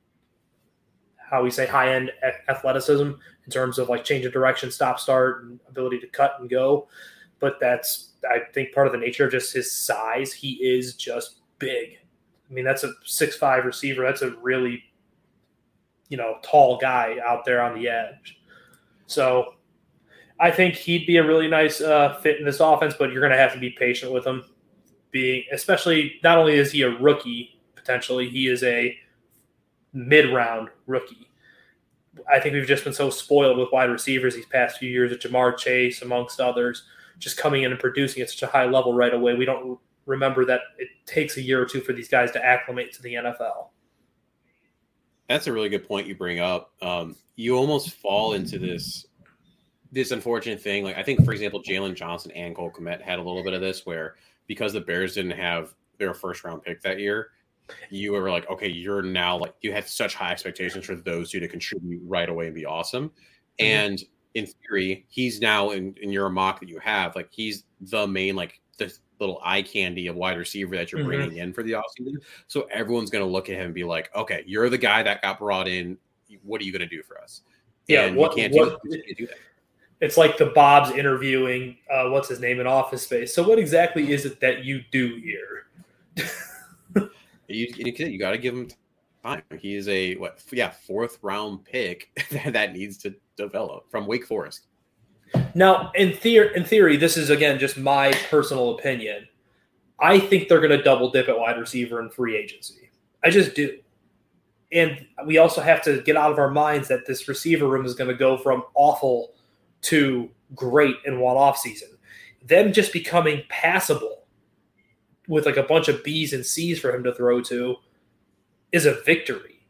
how we say, high-end athleticism in terms of like change of direction, stop, start, and ability to cut and go. But that's, I think, part of the nature of just his size. He is just big. I mean, that's a six five receiver. That's a really, you know, tall guy out there on the edge. So I think he'd be a really nice uh, fit in this offense, but you're going to have to be patient with him. Being, especially, not only is he a rookie, potentially, he is a mid-round rookie. I think we've just been so spoiled with wide receivers these past few years, with Jamar Chase, amongst others, just coming in and producing at such a high level right away. We don't remember that it takes a year or two for these guys to acclimate to the N F L. That's a really good point you bring up. Um, you almost fall into this this unfortunate thing. Like I think, for example, Jalen Johnson and Cole Kmet had a little bit of this where because the Bears didn't have their first round pick that year, you were like, okay, you're now like, you had such high expectations for those two to contribute right away and be awesome. Mm-hmm. And in theory, he's now in, in your mock that you have, like he's the main, like the little eye candy of wide receiver that you're mm-hmm. bringing in for the offseason. So everyone's going to look at him and be like, okay, you're the guy that got brought in. What are you going to do for us? Yeah. And what, you can't, what, do, you can't do that. It's like the Bob's interviewing, uh, what's his name in Office Space. So what exactly is it that you do here? You, you got to give him time. He is a what? Yeah, fourth round pick that needs to develop from Wake Forest. Now, in theory, in theory, this is again just my personal opinion. I think they're going to double dip at wide receiver in free agency. I just do, and we also have to get out of our minds that this receiver room is going to go from awful to great in one offseason. Them just becoming passable with like a bunch of B's and C's for him to throw to is a victory.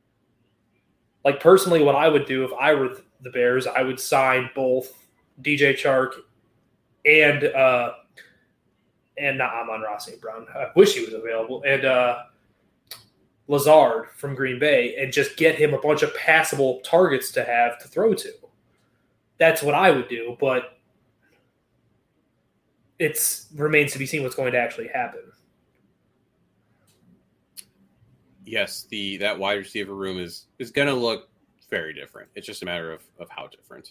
Like personally, what I would do if I were the Bears, I would sign both D J Chark and uh, and not Amon-Ra Saint Brown. I wish he was available. And uh, Lazard from Green Bay, and just get him a bunch of passable targets to have to throw to. That's what I would do, but it remains to be seen what's going to actually happen. Yes, the that wide receiver room is is going to look very different. It's just a matter of, of how different.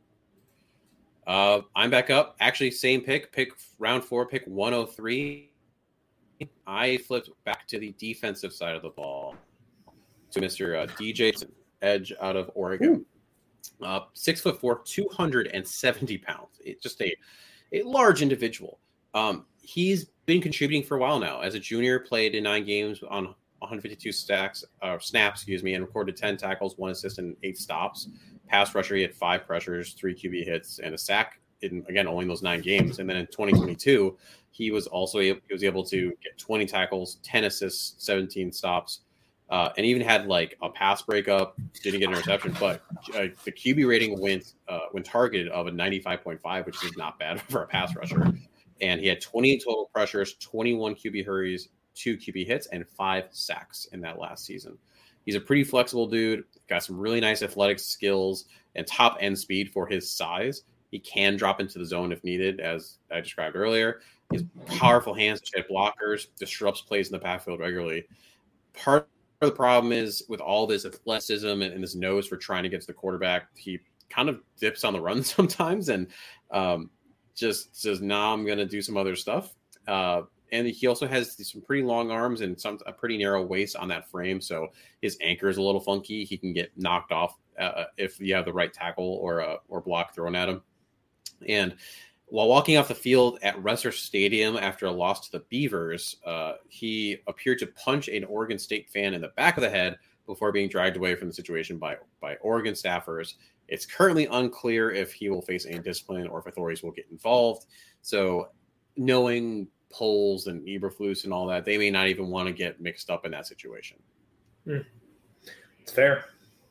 Uh, I'm back up. Actually, same pick. Pick round four, pick one oh three. I flipped back to the defensive side of the ball to Mister Uh, D J Edge out of Oregon. Uh, six foot four, two hundred seventy pounds. It's just a a large individual. Um, he's been contributing for a while now. As a junior, played in nine games on one hundred fifty-two stacks, uh, snaps, excuse me, and recorded ten tackles, one assist, and eight stops. Pass rusher, he had five pressures, three Q B hits, and a sack. In again, only in those nine games. And then in twenty twenty-two, he was also able, he was able to get twenty tackles, ten assists, seventeen stops, uh, and even had like a pass breakup. Didn't get an interception, but uh, the Q B rating went uh, when targeted of a ninety-five point five, which is not bad for a pass rusher. And he had twenty total pressures, twenty-one Q B hurries, two Q B hits, and five sacks in that last season. He's a pretty flexible dude, got some really nice athletic skills and top end speed for his size. He can drop into the zone if needed, as I described earlier. He has powerful hands to hit blockers, disrupts plays in the backfield regularly. Part of the problem is with all this athleticism and, and this nose for trying to get to the quarterback, he kind of dips on the run sometimes and um, just says, nah, I'm going to do some other stuff. Uh, and he also has some pretty long arms and some a pretty narrow waist on that frame. So his anchor is a little funky. He can get knocked off uh, if you have the right tackle or uh, or block thrown at him. And while walking off the field at Resser Stadium after a loss to the Beavers, uh, he appeared to punch an Oregon State fan in the back of the head before being dragged away from the situation by, by Oregon staffers. It's currently unclear if he will face any discipline or if authorities will get involved. So knowing polls and Eberflus and all that, they may not even want to get mixed up in that situation. Mm. It's fair.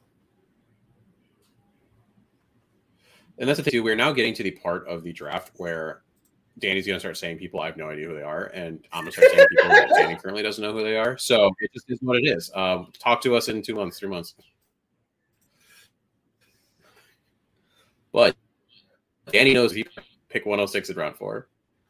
And that's the thing, too. We're now getting to the part of the draft where Danny's going to start saying people I have no idea who they are, and I'm going to start saying people that Danny currently doesn't know who they are. So it just is what it is. Um, talk to us in two months, three months. But Danny knows if you pick one oh six at round four.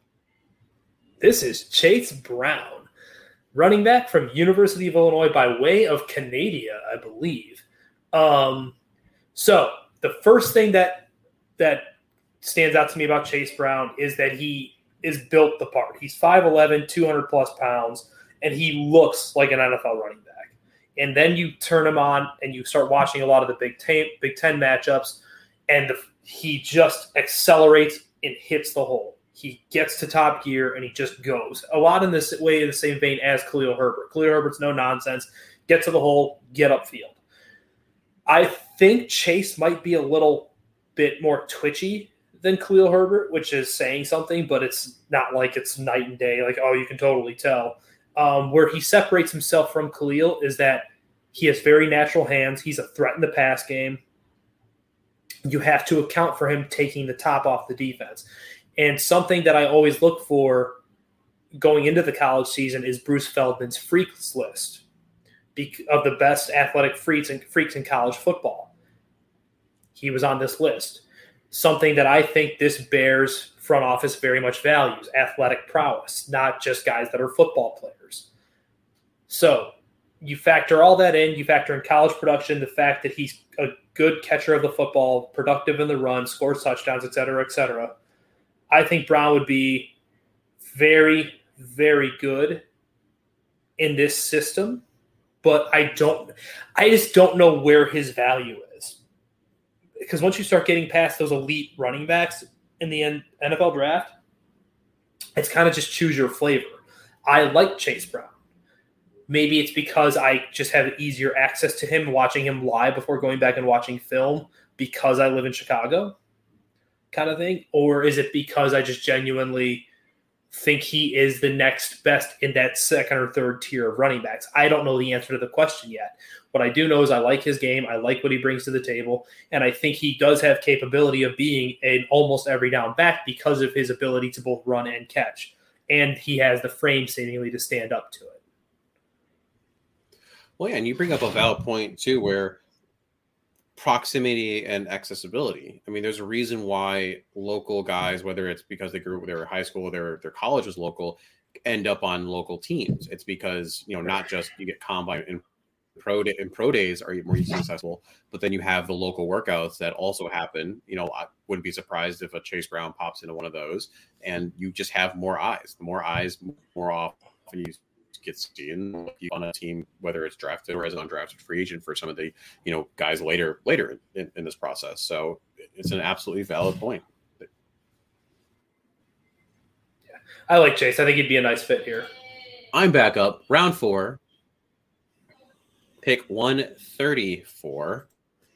This is Chase Brown, running back from University of Illinois by way of Canada, I believe. Um, so the first thing that that stands out to me about Chase Brown is that he is built the part. He's five eleven, two hundred plus pounds, and he looks like an N F L running back. And then you turn him on and you start watching a lot of the Big Ten, Big Ten matchups, and the, he just accelerates and hits the hole. He gets to top gear and he just goes. A lot in this way, in the same vein as Khalil Herbert. Khalil Herbert's no nonsense. Get to the hole, get upfield. I think Chase might be a little bit more twitchy than Khalil Herbert, which is saying something, but it's not like it's night and day. Like, oh, you can totally tell. Um, where he separates himself from Khalil is that he has very natural hands. He's a threat in the pass game. You have to account for him taking the top off the defense. And something that I always look for going into the college season is Bruce Feldman's freaks list of the best athletic freaks in, freaks in college football. He was on this list. Something that I think this Bears front office very much values, athletic prowess, not just guys that are football players. So you factor all that in. You factor in college production, the fact that he's a good catcher of the football, productive in the run, scores touchdowns, et cetera, et cetera. I think Brown would be very, very good in this system, but I don't, I just don't know where his value is. Because once you start getting past those elite running backs in the N F L draft, it's kind of just choose your flavor. I like Chase Brown. Maybe it's because I just have easier access to him, watching him live before going back and watching film because I live in Chicago kind of thing. Or is it because I just genuinely think he is the next best in that second or third tier of running backs? I don't know the answer to the question yet. What I do know is I like his game. I like what he brings to the table. And I think he does have capability of being an almost every down back because of his ability to both run and catch. And he has the frame seemingly to stand up to it. Well, yeah, and you bring up a valid point, too, where proximity and accessibility. I mean, there's a reason why local guys, whether it's because they grew up, they were high school, their their college was local, end up on local teams. It's because, you know, not just you get combine and pro day, and pro days are more easily accessible, but then you have the local workouts that also happen. You know, I wouldn't be surprised if a Chase Brown pops into one of those, and you just have more eyes. The more eyes, more often you get seen on a team, whether it's drafted or as an undrafted free agent for some of the, you know, guys later later in, in this process. So it's an absolutely valid point. Yeah, I like Chase. I think he'd be a nice fit here. I'm back up. Round four. Pick one thirty-four.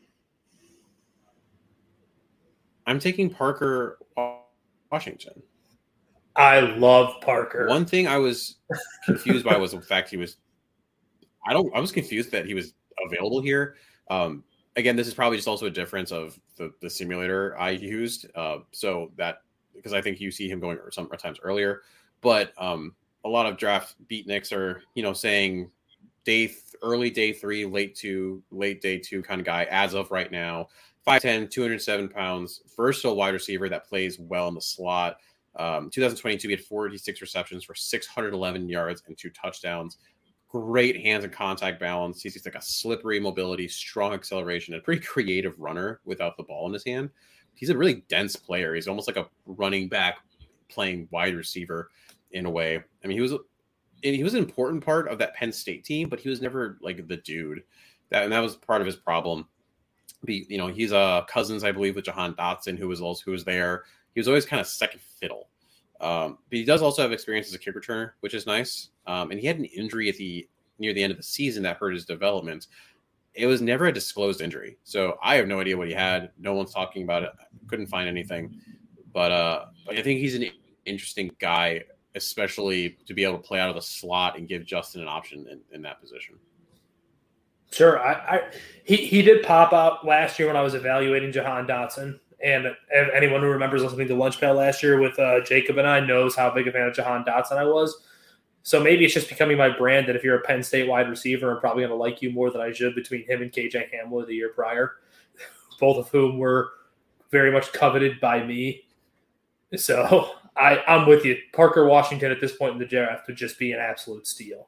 I'm taking Parker Washington. I love Parker. One thing I was confused by was the fact he was I don't I was confused that he was available here. Um, again, this is probably just also a difference of the, the simulator I used. Uh, so that because I think you see him going sometimes earlier, but um, a lot of draft beatniks are, you know, saying day th- early day three, late two, late day two kind of guy as of right now. five ten, two hundred seven pounds, versatile wide receiver that plays well in the slot. Um, twenty twenty-two, he had forty-six receptions for six hundred eleven yards and two touchdowns. Great hands and contact balance. He's like a slippery mobility, strong acceleration, and a pretty creative runner without the ball in his hand. He's a really dense player. He's almost like a running back playing wide receiver. in a way. I mean, he was he was an important part of that Penn State team, but he was never like the dude. That and that was part of his problem. Be, you know, he's uh, cousins, I believe, with Jahan Dotson, who was also who was there. He was always kind of second fiddle. Um, but he does also have experience as a kick returner, which is nice. Um, and he had an injury at the near the end of the season that hurt his development. It was never a disclosed injury, so I have no idea what he had. No one's talking about it. Couldn't find anything. But uh, I think he's an interesting guy, especially to be able to play out of the slot and give Justin an option in, in that position. Sure. I, I he, he did pop out last year when I was evaluating Jahan Dotson. And anyone who remembers listening to Lunch Pail last year with uh, Jacob and I knows how big a fan of Jahan Dotson I was. So maybe it's just becoming my brand that if you're a Penn State wide receiver, I'm probably going to like you more than I should between him and K J Hamler the year prior, both of whom were very much coveted by me. So I, I'm with you. Parker Washington at this point in the draft would just be an absolute steal.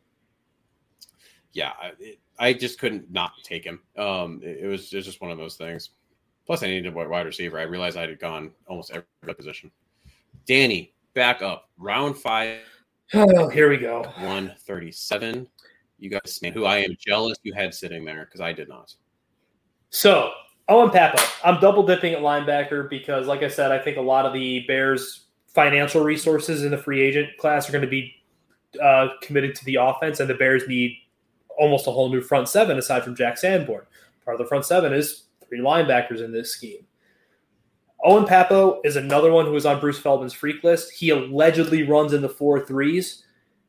Yeah, it, I just couldn't not take him. Um, it, it was it was just one of those things. Plus, I needed a wide receiver. I realized I had gone almost every position. Danny, back up. Round five. Oh, here we go. one thirty-seven. You guys, man, who I am jealous you had sitting there because I did not. So, Owen Pappoe. I'm double dipping at linebacker because, like I said, I think a lot of the Bears' financial resources in the free agent class are going to be uh, committed to the offense, and the Bears need almost a whole new front seven aside from Jack Sanborn. Part of the front seven is three linebackers in this scheme. Owen Pappoe is another one who was on Bruce Feldman's freak list. He allegedly runs in the four threes.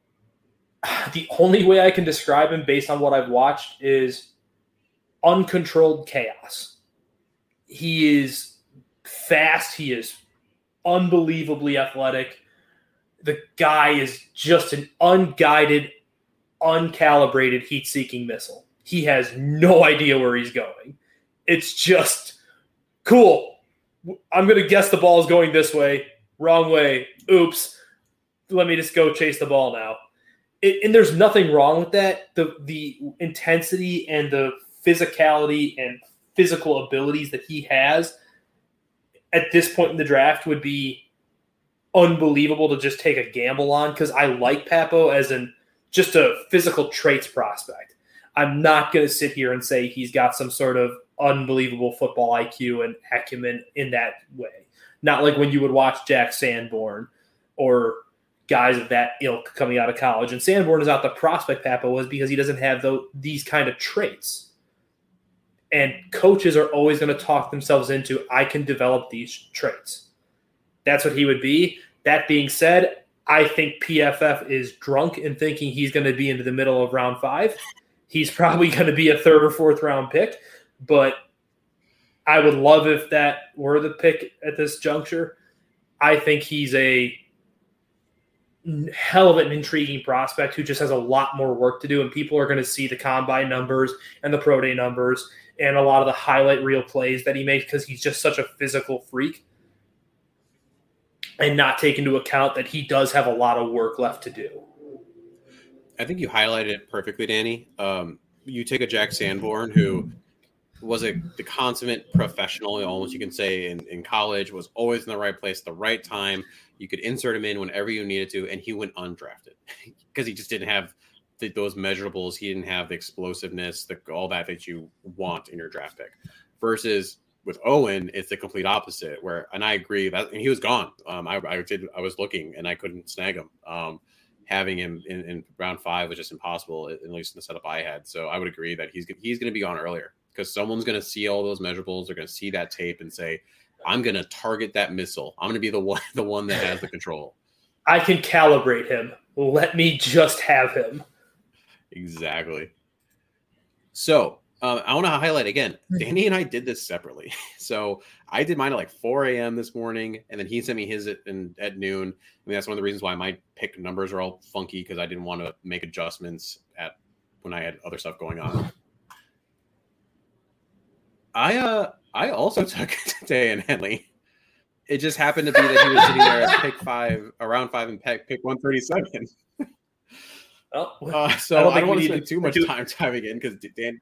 The only way I can describe him based on what I've watched is uncontrolled chaos. He is fast. He is unbelievably athletic. The guy is just an unguided, uncalibrated heat-seeking missile. He has no idea where he's going. It's just cool. I'm going to guess the ball is going this way. Wrong way. Oops. Let me just go chase the ball now. It, and there's nothing wrong with that. The the intensity and the physicality and physical abilities that he has at this point in the draft would be unbelievable to just take a gamble on because I like Pappoe as an just a physical traits prospect. I'm not going to sit here and say he's got some sort of unbelievable football I Q and acumen in that way. Not like when you would watch Jack Sanborn or guys of that ilk coming out of college. And Sanborn is not the prospect Pappoe was because he doesn't have those, these kind of traits. And coaches are always going to talk themselves into, I can develop these traits. That's what he would be. That being said, I think P F F is drunk in thinking he's going to be into the middle of round five. He's probably going to be a third or fourth round pick, but I would love if that were the pick at this juncture. I think he's a hell of an intriguing prospect who just has a lot more work to do, and people are going to see the combine numbers and the pro day numbers and a lot of the highlight reel plays that he makes because he's just such a physical freak, and not take into account that he does have a lot of work left to do. I think you highlighted it perfectly, Danny. Um, you take a Jack Sanborn who was a the consummate professional, almost you can say, in, in college, was always in the right place at the right time. You could insert him in whenever you needed to, and he went undrafted because he just didn't have the, those measurables. He didn't have the explosiveness, the, all that that you want in your draft pick. Versus with Owen, it's the complete opposite. Where, and I agree that and he was gone. Um, I, I did. I was looking, and I couldn't snag him. Um, having him in, in round five was just impossible, at least in the setup I had. So I would agree that he's he's going to be gone earlier because someone's going to see all those measurables. They're going to see that tape and say, I'm going to target that missile. I'm going to be the one, the one that has the control. I can calibrate him. Let me just have him. Exactly. So uh, I want to highlight again, Danny and I did this separately. So I did mine at like four a.m. this morning, and then he sent me his at, in, at noon. I mean, that's one of the reasons why my pick numbers are all funky because I didn't want to make adjustments at when I had other stuff going on. I uh I also took Dayan Henley. It just happened to be that he was sitting there at pick five, around five, and pick pick one thirty seven. Oh, uh, so I don't, I don't want to spend too much do... time timing in because Dan,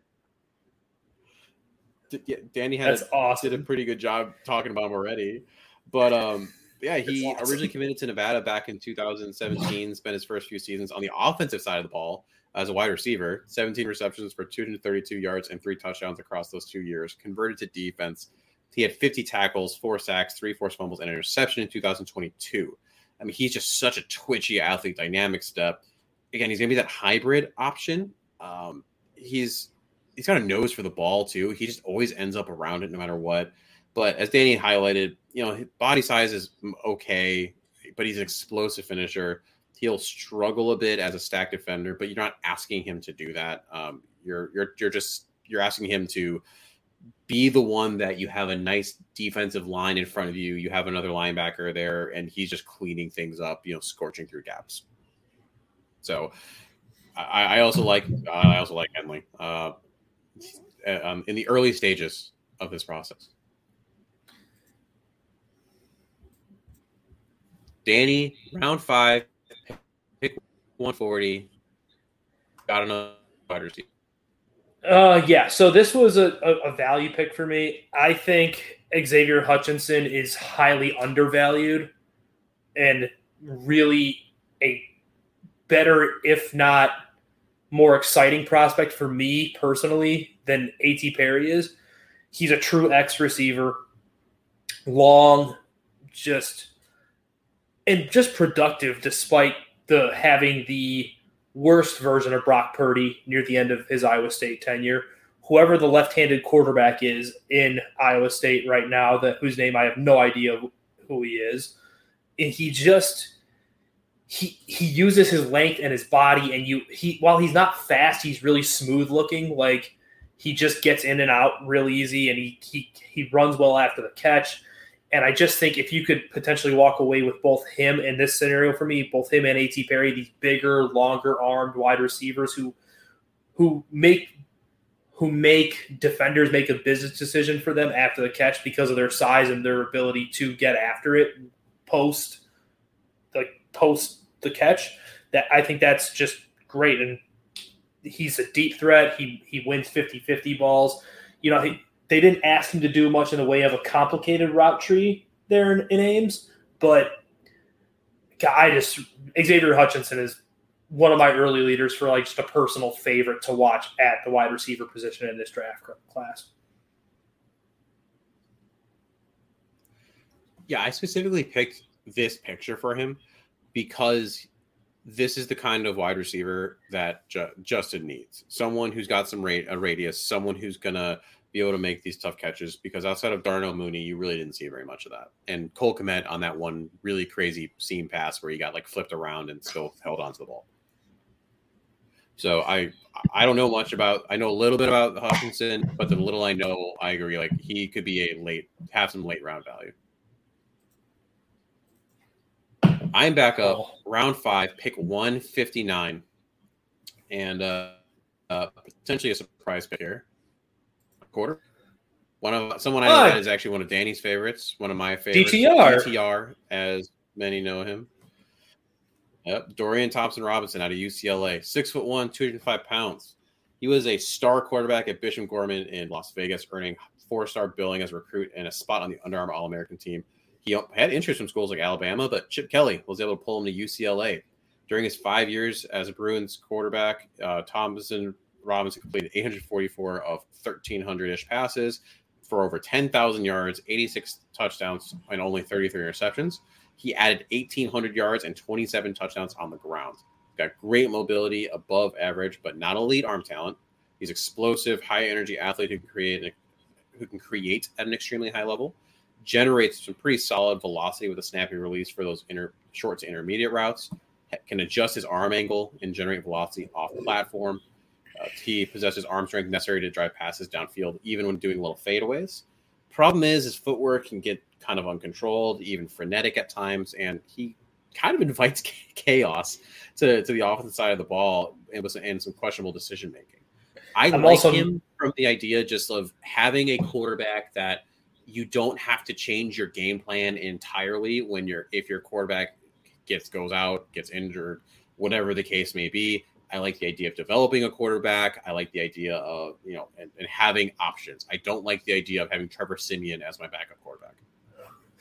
D- Danny had That's awesome. did a pretty good job talking about him already. But um, Yeah, he originally committed to Nevada back in two thousand seventeen, spent his first few seasons on the offensive side of the ball as a wide receiver, seventeen receptions for two hundred thirty-two yards and three touchdowns across those two years, converted to defense. He had fifty tackles, four sacks, three forced fumbles, and an interception in two thousand twenty-two. I mean, he's just such a twitchy athlete, dynamic step. Again, he's going to be that hybrid option. Um, he's he's got a nose for the ball, too. He just always ends up around it no matter what. But as Danny highlighted, you know, his body size is okay, but he's an explosive finisher. He'll struggle a bit as a stack defender, but you're not asking him to do that. Um, you're you're you're just you're asking him to be the one that you have a nice defensive line in front of you. You have another linebacker there, and he's just cleaning things up, you know, scorching through gaps. So I, I also like uh, I also like Henley uh, um, in the early stages of this process. Danny, round five, pick one forty. Got another wide receiver. Uh, yeah, so this was a, a, a value pick for me. I think Xavier Hutchinson is highly undervalued and really a better, if not more exciting prospect for me personally than A T Perry is. He's a true X receiver, long, just and just productive despite the having the worst version of Brock Purdy near the end of his Iowa State tenure. Whoever the left-handed quarterback is in Iowa State right now, that whose name I have no idea who he is, and he just he he uses his length and his body, and you he while he's not fast, he's really smooth looking. Like he just gets in and out real easy, and he he he runs well after the catch. And I just think if you could potentially walk away with both him in this scenario for me, both him and A T Perry, these bigger, longer-armed wide receivers who who make who make defenders make a business decision for them after the catch because of their size and their ability to get after it post like post the catch, that I think that's just great. And he's a deep threat. He he wins fifty-fifty balls. You know, he They didn't ask him to do much in the way of a complicated route tree there in, in Ames, but God, I just Xavier Hutchinson is one of my early leaders for like just a personal favorite to watch at the wide receiver position in this draft class. Yeah, I specifically picked this picture for him because this is the kind of wide receiver that Ju- Justin needs. Someone who's got some rate, a radius, someone who's going to be able to make these tough catches, because outside of Darnell Mooney, you really didn't see very much of that. And Cole Kmet on that one really crazy seam pass where he got like flipped around and still held onto the ball. So I I don't know much about, I know a little bit about Hutchinson, but the little I know, I agree. Like he could be a late, have some late round value. I'm back up oh. round five, pick one fifty-nine, and uh, uh, potentially a surprise pick here. Quarter. One of someone I know that is actually one of Danny's favorites, one of my favorites. D T R. D T R, as many know him. Yep. Dorian Thompson-Robinson out of U C L A. Six foot one, two hundred five pounds. He was a star quarterback at Bishop Gorman in Las Vegas, earning four-star billing as a recruit and a spot on the Under Armour All-American team. He had interest from schools like Alabama, but Chip Kelly was able to pull him to U C L A. During his five years as a Bruins quarterback, uh, Thompson Robinson completed eight hundred forty-four of thirteen hundred-ish passes for over ten thousand yards, eighty-six touchdowns, and only thirty-three interceptions. He added eighteen hundred yards and twenty-seven touchdowns on the ground. Got great mobility, above average, but not elite arm talent. He's explosive, high-energy athlete who can create who can create at an extremely high level. Generates some pretty solid velocity with a snappy release for those inter, short to intermediate routes. Can adjust his arm angle and generate velocity off the platform. Uh, he possesses arm strength necessary to drive passes downfield, even when doing little fadeaways. Problem is, his footwork can get kind of uncontrolled, even frenetic at times, and he kind of invites chaos to, to the offensive side of the ball and, with, and some questionable decision making. I I'm like also... him from the idea just of having a quarterback that you don't have to change your game plan entirely when you're if your quarterback gets goes out, gets injured, whatever the case may be. I like the idea of developing a quarterback. I like the idea of, you know, and, and having options. I don't like the idea of having Trevor Siemian as my backup quarterback.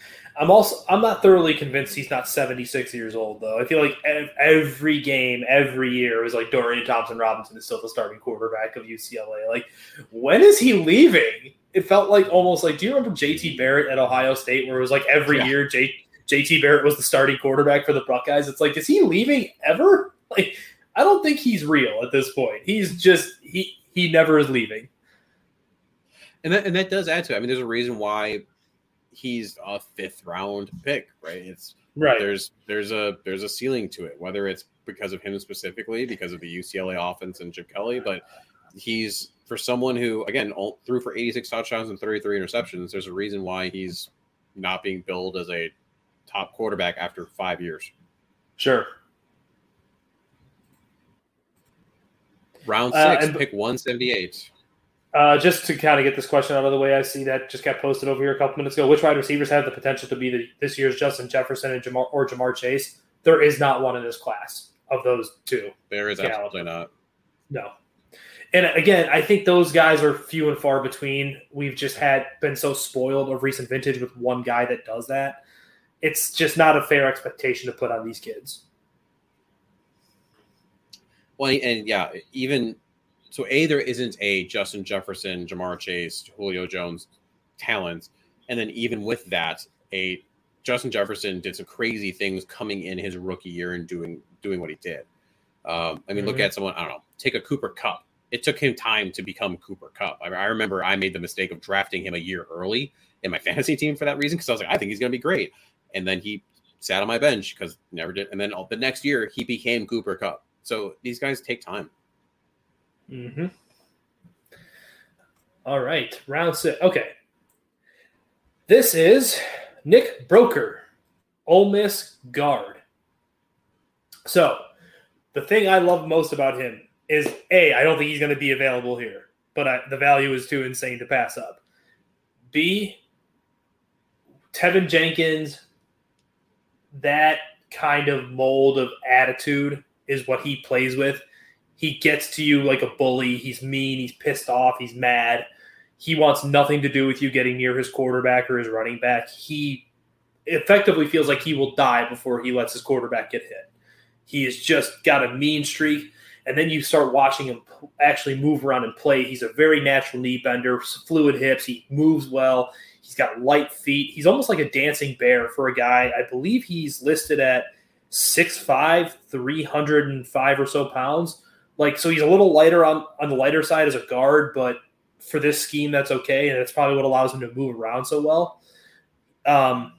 I'm also I'm not thoroughly convinced he's not seventy-six years old though. I feel like every game, every year, it was like Dorian Thompson-Robinson is still the starting quarterback of U C L A. Like, when is he leaving? It felt like almost like, do you remember J T Barrett at Ohio State, where it was like every yeah. year J, JT Barrett was the starting quarterback for the Buckeyes? It's like, is he leaving ever? Like, I don't think he's real at this point. He's just he he never is leaving. And that and that does add to it. I mean, there's a reason why he's a fifth round pick, right? It's right. There's there's a there's a ceiling to it, whether it's because of him specifically, because of the U C L A offense and Chip Kelly, but he's, for someone who, again, all, threw for eighty-six touchdowns and thirty-three interceptions, there's a reason why he's not being billed as a top quarterback after five years. Sure. Round six, uh, and, pick one seventy-eight. Uh, just to kind of get this question out of the way, I see that just got posted over here a couple minutes ago. Which wide receivers have the potential to be the, this year's Justin Jefferson and Jamar, or Jamar Chase? There is not one in this class of those two. There is Gallop. absolutely not. No. And again, I think those guys are few and far between. We've just had been so spoiled of recent vintage with one guy that does that. It's just not a fair expectation to put on these kids. Well, and yeah, even so, A, there isn't a Justin Jefferson, Jamar Chase, Julio Jones talent. And then even with that, a Justin Jefferson did some crazy things coming in his rookie year and doing doing what he did. Um, I mean, mm-hmm. look at someone, I don't know, take a Cooper Kupp. It took him time to become Cooper Kupp. I, I remember I made the mistake of drafting him a year early in my fantasy team for that reason, because I was like, I think he's going to be great. And then he sat on my bench because never did. And then the next year, he became Cooper Kupp. So these guys take time. Mm-hmm. All right, round six. Okay. This is Nick Broker, Ole Miss guard. So the thing I love most about him is, A, I don't think he's going to be available here, but I, the value is too insane to pass up. B, Tevin Jenkins, that kind of mold of attitude is what he plays with. He gets to you like a bully. He's mean. He's pissed off. He's mad. He wants nothing to do with you getting near his quarterback or his running back. He effectively feels like he will die before he lets his quarterback get hit. He has just got a mean streak. And then you start watching him actually move around and play. He's a very natural knee bender, fluid hips. He moves well. He's got light feet. He's almost like a dancing bear for a guy. I believe he's listed at six five, three hundred five or so pounds. Like, so he's a little lighter on, on the lighter side as a guard, but for this scheme, that's okay. And that's probably what allows him to move around so well. Um,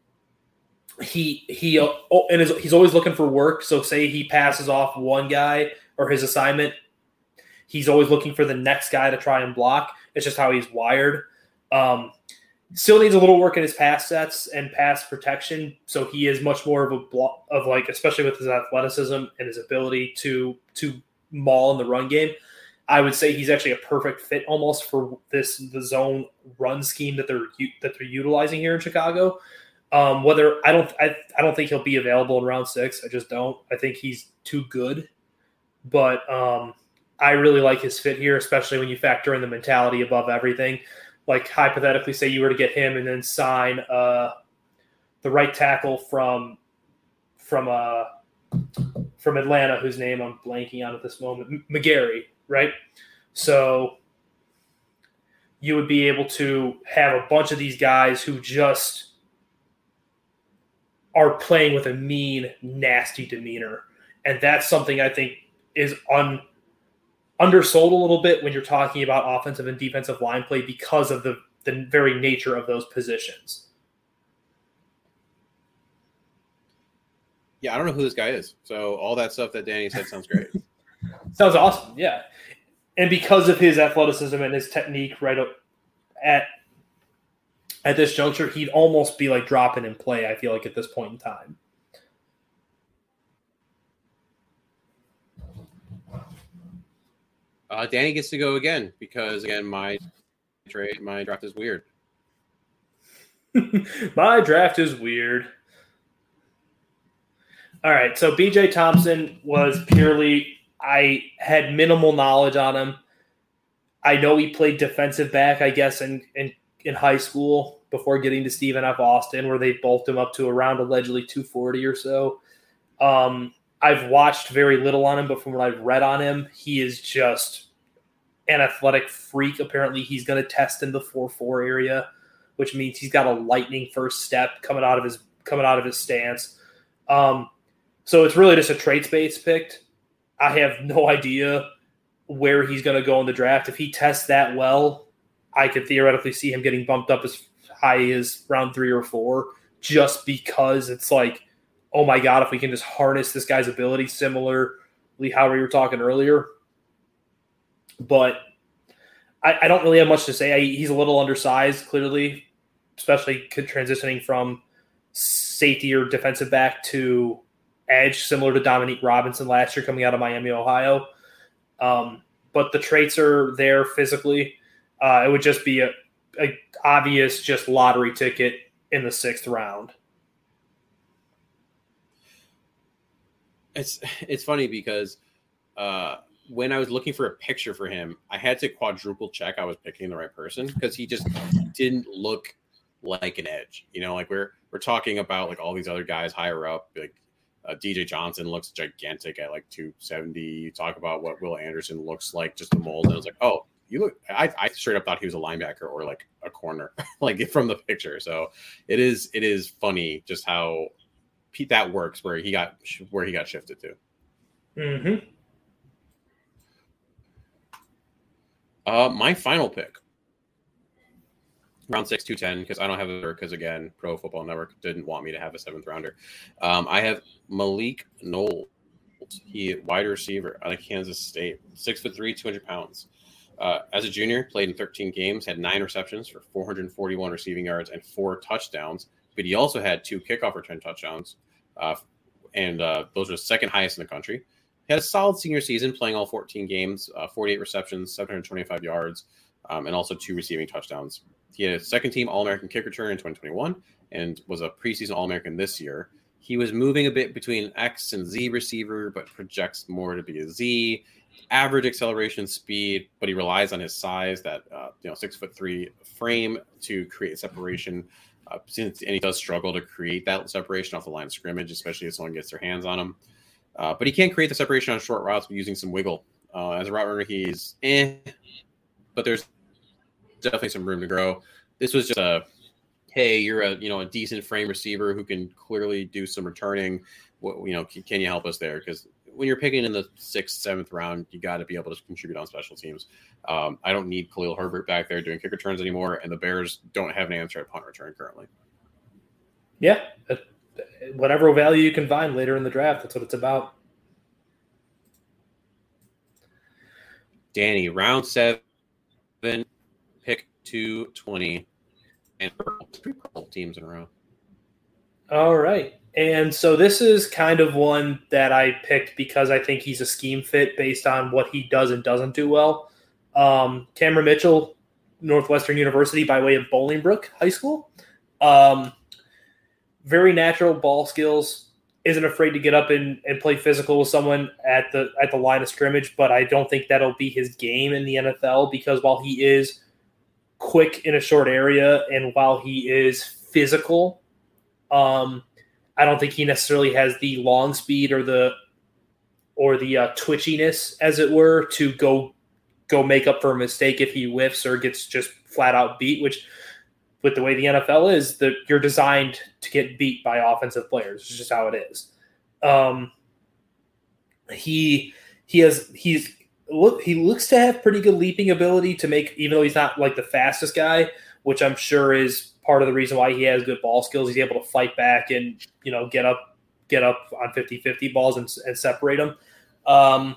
he, he, oh, and is, he's always looking for work. So say he passes off one guy or his assignment, he's always looking for the next guy to try and block. It's just how he's wired. Um, still needs a little work in his pass sets and pass protection. So he is much more of a block of like, especially with his athleticism and his ability to, to maul in the run game. I would say he's actually a perfect fit almost for this, the zone run scheme that they're, that they're utilizing here in Chicago. Um, whether I don't, I, I don't think he'll be available in round six. I just don't, I think he's too good, but um, I really like his fit here, especially when you factor in the mentality above everything. Like hypothetically say you were to get him and then sign uh, the right tackle from, from, uh, from Atlanta, whose name I'm blanking on at this moment, McGarry, right? So you would be able to have a bunch of these guys who just are playing with a mean, nasty demeanor. And that's something I think is un, undersold a little bit when you're talking about offensive and defensive line play because of the, the very nature of those positions. Yeah, I don't know who this guy is. So all that stuff that Danny said sounds great. Sounds awesome, yeah. And because of his athleticism and his technique right at at this juncture, he'd almost be like dropping in play, I feel like, at this point in time. Uh, Danny gets to go again because, again, my trade, my draft is weird. My draft is weird. All right, so B J Thompson was purely – I had minimal knowledge on him. I know he played defensive back, I guess, in, in, in high school. before getting to Stephen F. Austin, where they bulked him up to around allegedly two forty or so. Um, I've watched very little on him, but from what I've read on him, he is just an athletic freak. Apparently, he's going to test in the four four area, which means he's got a lightning first step coming out of his coming out of his stance. Um, so it's really just a traits based pick. I have no idea where he's going to go in the draft. If he tests that well, I could theoretically see him getting bumped up as high as round three or four, just because it's like, oh my God, if we can just harness this guy's ability similarly how we were talking earlier. But I, I don't really have much to say. I, he's a little undersized, clearly, especially transitioning from safety or defensive back to edge, similar to Dominique Robinson last year coming out of Miami, Ohio. Um, but the traits are there physically. Uh, it would just be a, a obvious just lottery ticket in the sixth round. It's it's funny because uh, when I was looking for a picture for him, I had to quadruple check I was picking the right person because he just didn't look like an edge. You know, like we're we're talking about like all these other guys higher up, like uh, D J Johnson looks gigantic at like two seventy. You talk about what Will Anderson looks like, just the mold, and I was like, oh, you look. I, I straight up thought he was a linebacker or like a corner, like from the picture. So it is it is funny just how that works where he got where he got shifted to. Mm-hmm. Uh, my final pick, round six, two ten, because I don't have a because again, Pro Football Network didn't want me to have a seventh rounder. Um, I have Malik Knowles. He wide receiver out of Kansas State, six foot three, two hundred pounds. Uh, as a junior, played in thirteen games, had nine receptions for four hundred forty-one receiving yards and four touchdowns. But he also had two kickoff return touchdowns, uh, and uh, those were second highest in the country. He had a solid senior season, playing all fourteen games, uh, forty-eight receptions, seven hundred twenty-five yards, um, and also two receiving touchdowns. He had a second-team All-American kick return in twenty twenty-one and was a preseason All-American this year. He was moving a bit between X and Z receiver, but projects more to be a Z. Average acceleration speed, but he relies on his size, that uh, you know six foot three frame to create separation. Uh, since and he does struggle to create that separation off the line of scrimmage, especially if someone gets their hands on him. Uh, but he can create the separation on short routes using some wiggle. Uh, as a route runner, he's eh, but there's definitely some room to grow. This was just a, hey, you're a you know a decent frame receiver who can clearly do some returning. What you know, can, can you help us there? Because when you're picking in the sixth, seventh round, you got to be able to contribute on special teams. Um, I don't need Khalil Herbert back there doing kick returns anymore, and the Bears don't have an answer at punt return currently. Yeah, whatever value you can find later in the draft, that's what it's about. Danny, round seven, pick two twenty, and purple, three purple teams in a row. All right. And so this is kind of one that I picked because I think he's a scheme fit based on what he does and doesn't do well. Um, Cameron Mitchell, Northwestern University by way of Bolingbrook High School. Um, very natural ball skills. Isn't afraid to get up and, and play physical with someone at the at the line of scrimmage, but I don't think that'll be his game in the N F L because while he is quick in a short area and while he is physical, um, I don't think he necessarily has the long speed or the or the uh, twitchiness, as it were, to go go make up for a mistake if he whiffs or gets just flat out beat, which with the way the N F L is, that you're designed to get beat by offensive players. It's just how it is. Um, he he has he's look he looks to have pretty good leaping ability to make, even though he's not like the fastest guy, which I'm sure is part of the reason why he has good ball skills. He's able to fight back and, you know, get up, get up on fifty-fifty balls and, and separate them. Um,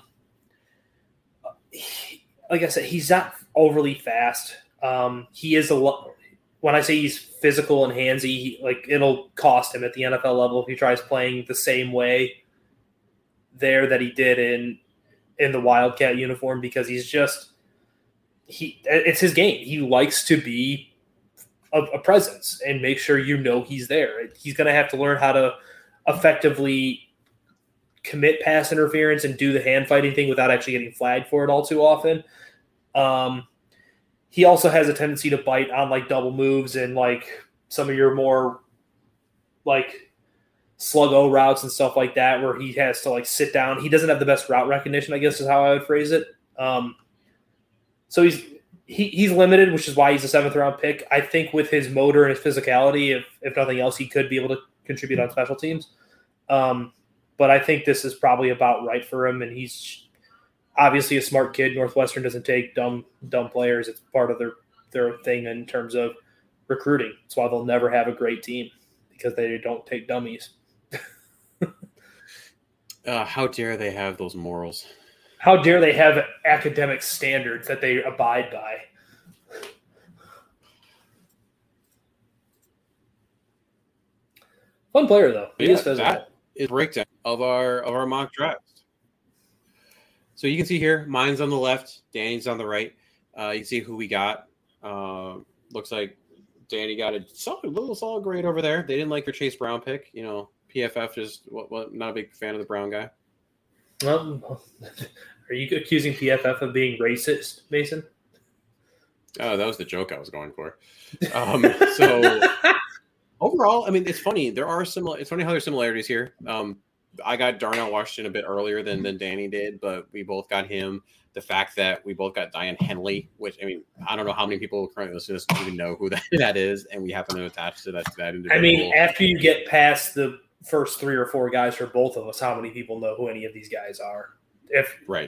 he, like I said, he's not overly fast. Um, he is a lot. When I say he's physical and handsy, he, like it'll cost him at the N F L level if he tries playing the same way there that he did in in the Wildcat uniform, because he's just he. It's his game. He likes to be a, a presence and make sure you know he's there. He's going to have to learn how to effectively commit pass interference and do the hand fighting thing without actually getting flagged for it all too often. Um, he also has a tendency to bite on like double moves and like some of your more like sluggo routes and stuff like that, where he has to like sit down. He doesn't have the best route recognition, I guess is how I would phrase it. Um, so he's he, he's limited, which is why he's a seventh round pick. I think with his motor and his physicality, if if nothing else, he could be able to contribute on special teams. Um, but I think this is probably about right for him, and he's obviously a smart kid. Northwestern doesn't take dumb dumb players. It's part of their their thing in terms of recruiting. That's why they'll never have a great team, because they don't take dummies. uh, how dare they have those morals? How dare they have academic standards that they abide by? Fun player, though. He yeah, is physical. That is breakdown of our of our mock drafts. So you can see here, mine's on the left, Danny's on the right. Uh, you can see who we got. Uh, looks like Danny got a solid, little solid grade over there. They didn't like their Chase Brown pick. You know, P F F just what, what, not a big fan of the Brown guy. Well, are you accusing P F F of being racist, Mason? Oh, that was the joke I was going for. Um, so overall, I mean, it's funny. There are similar. It's funny how there's similarities here. Um, I got Darnell Washington a bit earlier than than Danny did, but we both got him. The fact that we both got Diane Henley, which I mean, I don't know how many people currently listening to this even know who that, that is, and we happen to attach to that. To that individual. I mean, after you get past the first three or four guys for both of us, how many people know who any of these guys are? If right,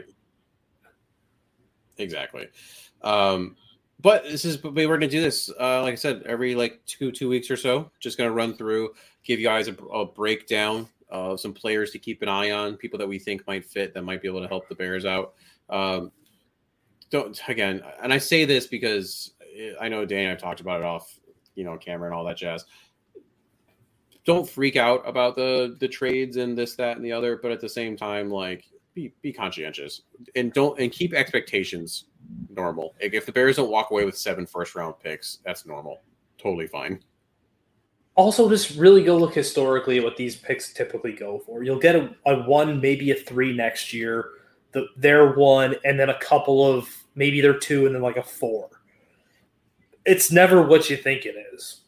exactly. Um, but this is, but we're going to do this, uh, like I said, every like two two weeks or so. Just going to run through, give you guys a, a breakdown of some players to keep an eye on, people that we think might fit, that might be able to help the Bears out. Um, don't again, and I say this because I know Danny and I talked about it off, you know, camera and all that jazz. Don't freak out about the the trades and this, that, and the other, but at the same time, like be be conscientious and don't and keep expectations normal. Like, if the Bears don't walk away with seven first round picks, that's normal, totally fine. Also, just really go look historically at what these picks typically go for. You'll get a, a one, maybe a three next year. The, their one, and then a couple of maybe their two, and then like a four. It's never what you think it is.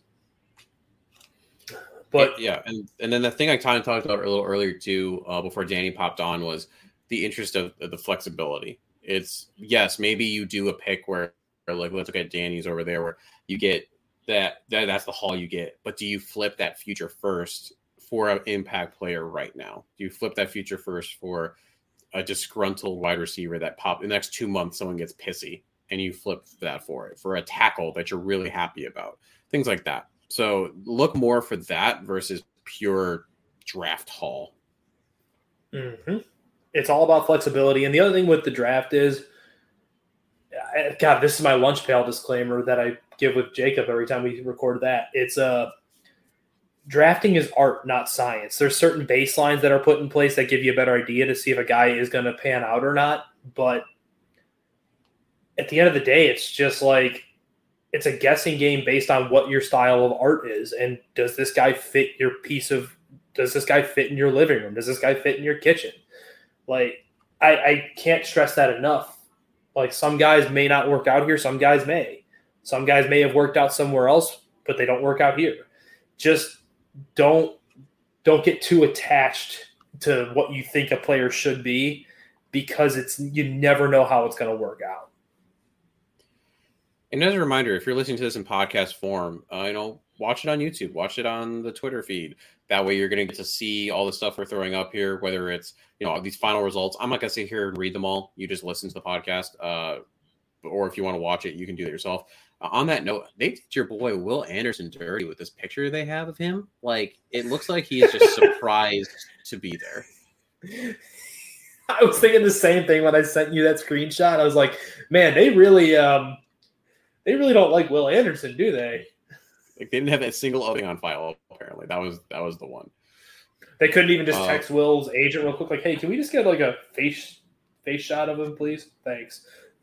But yeah, and and then the thing I kind of talked about a little earlier too, uh, before Danny popped on, was the interest of, of the flexibility. It's yes, maybe you do a pick where, or like let's look at Danny's over there, where you get that, that that's the haul you get. But do you flip that future first for an impact player right now? Do you flip that future first for a disgruntled wide receiver that pop the next two months someone gets pissy and you flip that for it, for a tackle that you're really happy about, things like that. So look more for that versus pure draft haul. Mm-hmm. It's all about flexibility. And the other thing with the draft is, God, this is my lunch pail disclaimer that I give with Jacob every time we record that. It's a uh, drafting is art, not science. There's certain baselines that are put in place that give you a better idea to see if a guy is going to pan out or not. But at the end of the day, it's just like, it's a guessing game based on what your style of art is. And does this guy fit your piece of, does this guy fit in your living room? Does this guy fit in your kitchen? Like, I, I can't stress that enough. Like, some guys may not work out here. Some guys may. Some guys may have worked out somewhere else, but they don't work out here. Just don't don't get too attached to what you think a player should be, because it's you never know how it's going to work out. And as a reminder, if you're listening to this in podcast form, uh, you know, watch it on YouTube, watch it on the Twitter feed. That way you're going to get to see all the stuff we're throwing up here, whether it's, you know, these final results. I'm not going to sit here and read them all. You just listen to the podcast. Uh, or if you want to watch it, you can do it yourself. Uh, on that note, they did your boy Will Anderson dirty with this picture they have of him. Like, it looks like he is just surprised to be there. I was thinking the same thing when I sent you that screenshot. I was like, man, they really um, they really don't like Will Anderson, do they? Like, they didn't have that single outing on file, apparently. That was that was the one. They couldn't even just uh, text Will's agent real quick, like, hey, can we just get like a face face shot of him, please? Thanks.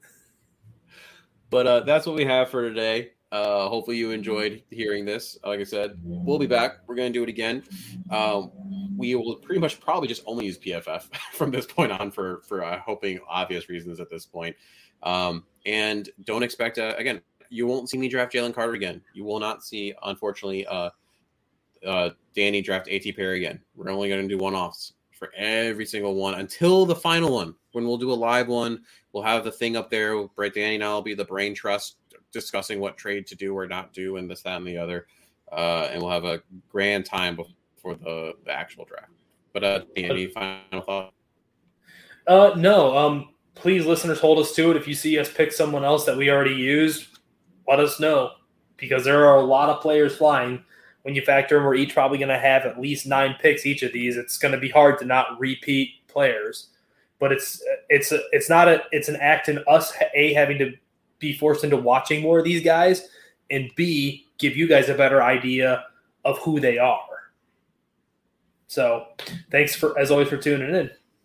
But uh, that's what we have for today. Uh, hopefully you enjoyed hearing this. Like I said, we'll be back. We're going to do it again. Um, we will pretty much probably just only use P F F from this point on for, for uh, hoping obvious reasons at this point. Um, and don't expect, a, again, you won't see me draft Jalen Carter again. You will not see, unfortunately, uh, uh, Danny draft A T Perry again. We're only going to do one-offs for every single one until the final one, when we'll do a live one. We'll have the thing up there. Brett, Danny and I will be the brain trust discussing what trade to do or not do and this, that, and the other. Uh, and we'll have a grand time before the, the actual draft. But uh, any final thought? Uh, no. Um, please, listeners, hold us to it. If you see us pick someone else that we already used, let us know, because there are a lot of players flying. When you factor in we're each probably going to have at least nine picks each of these, it's going to be hard to not repeat players. But it's it's a, it's not a it's an act in us a having to be forced into watching more of these guys, and b give you guys a better idea of who they are. So, thanks for as always for tuning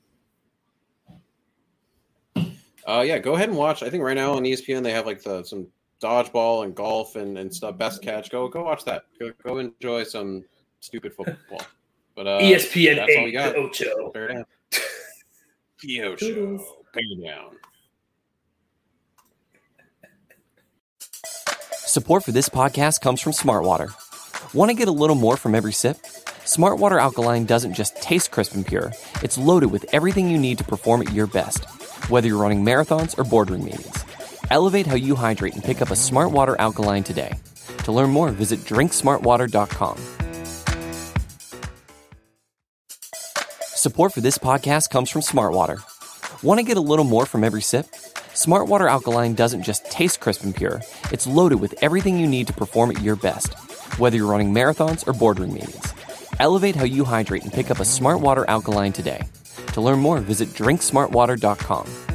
in. Uh, yeah, go ahead and watch. I think right now on E S P N they have like the some dodgeball and golf and, and stuff. Best catch. Go go watch that. Go go enjoy some stupid football. But uh, E S P N that's all we got. Ocho. Bear down. Ocho. Bear down. Support for this podcast comes from Smartwater. Want to get a little more from every sip? Smartwater Alkaline doesn't just taste crisp and pure. It's loaded with everything you need to perform at your best, whether you're running marathons or boardroom meetings. Elevate how you hydrate and pick up a Smartwater Alkaline today. To learn more, visit drink smart water dot com. Support for this podcast comes from Smartwater. Want to get a little more from every sip? Smartwater Alkaline doesn't just taste crisp and pure. It's loaded with everything you need to perform at your best, whether you're running marathons or boardroom meetings. Elevate how you hydrate and pick up a Smartwater Alkaline today. To learn more, visit drink smart water dot com.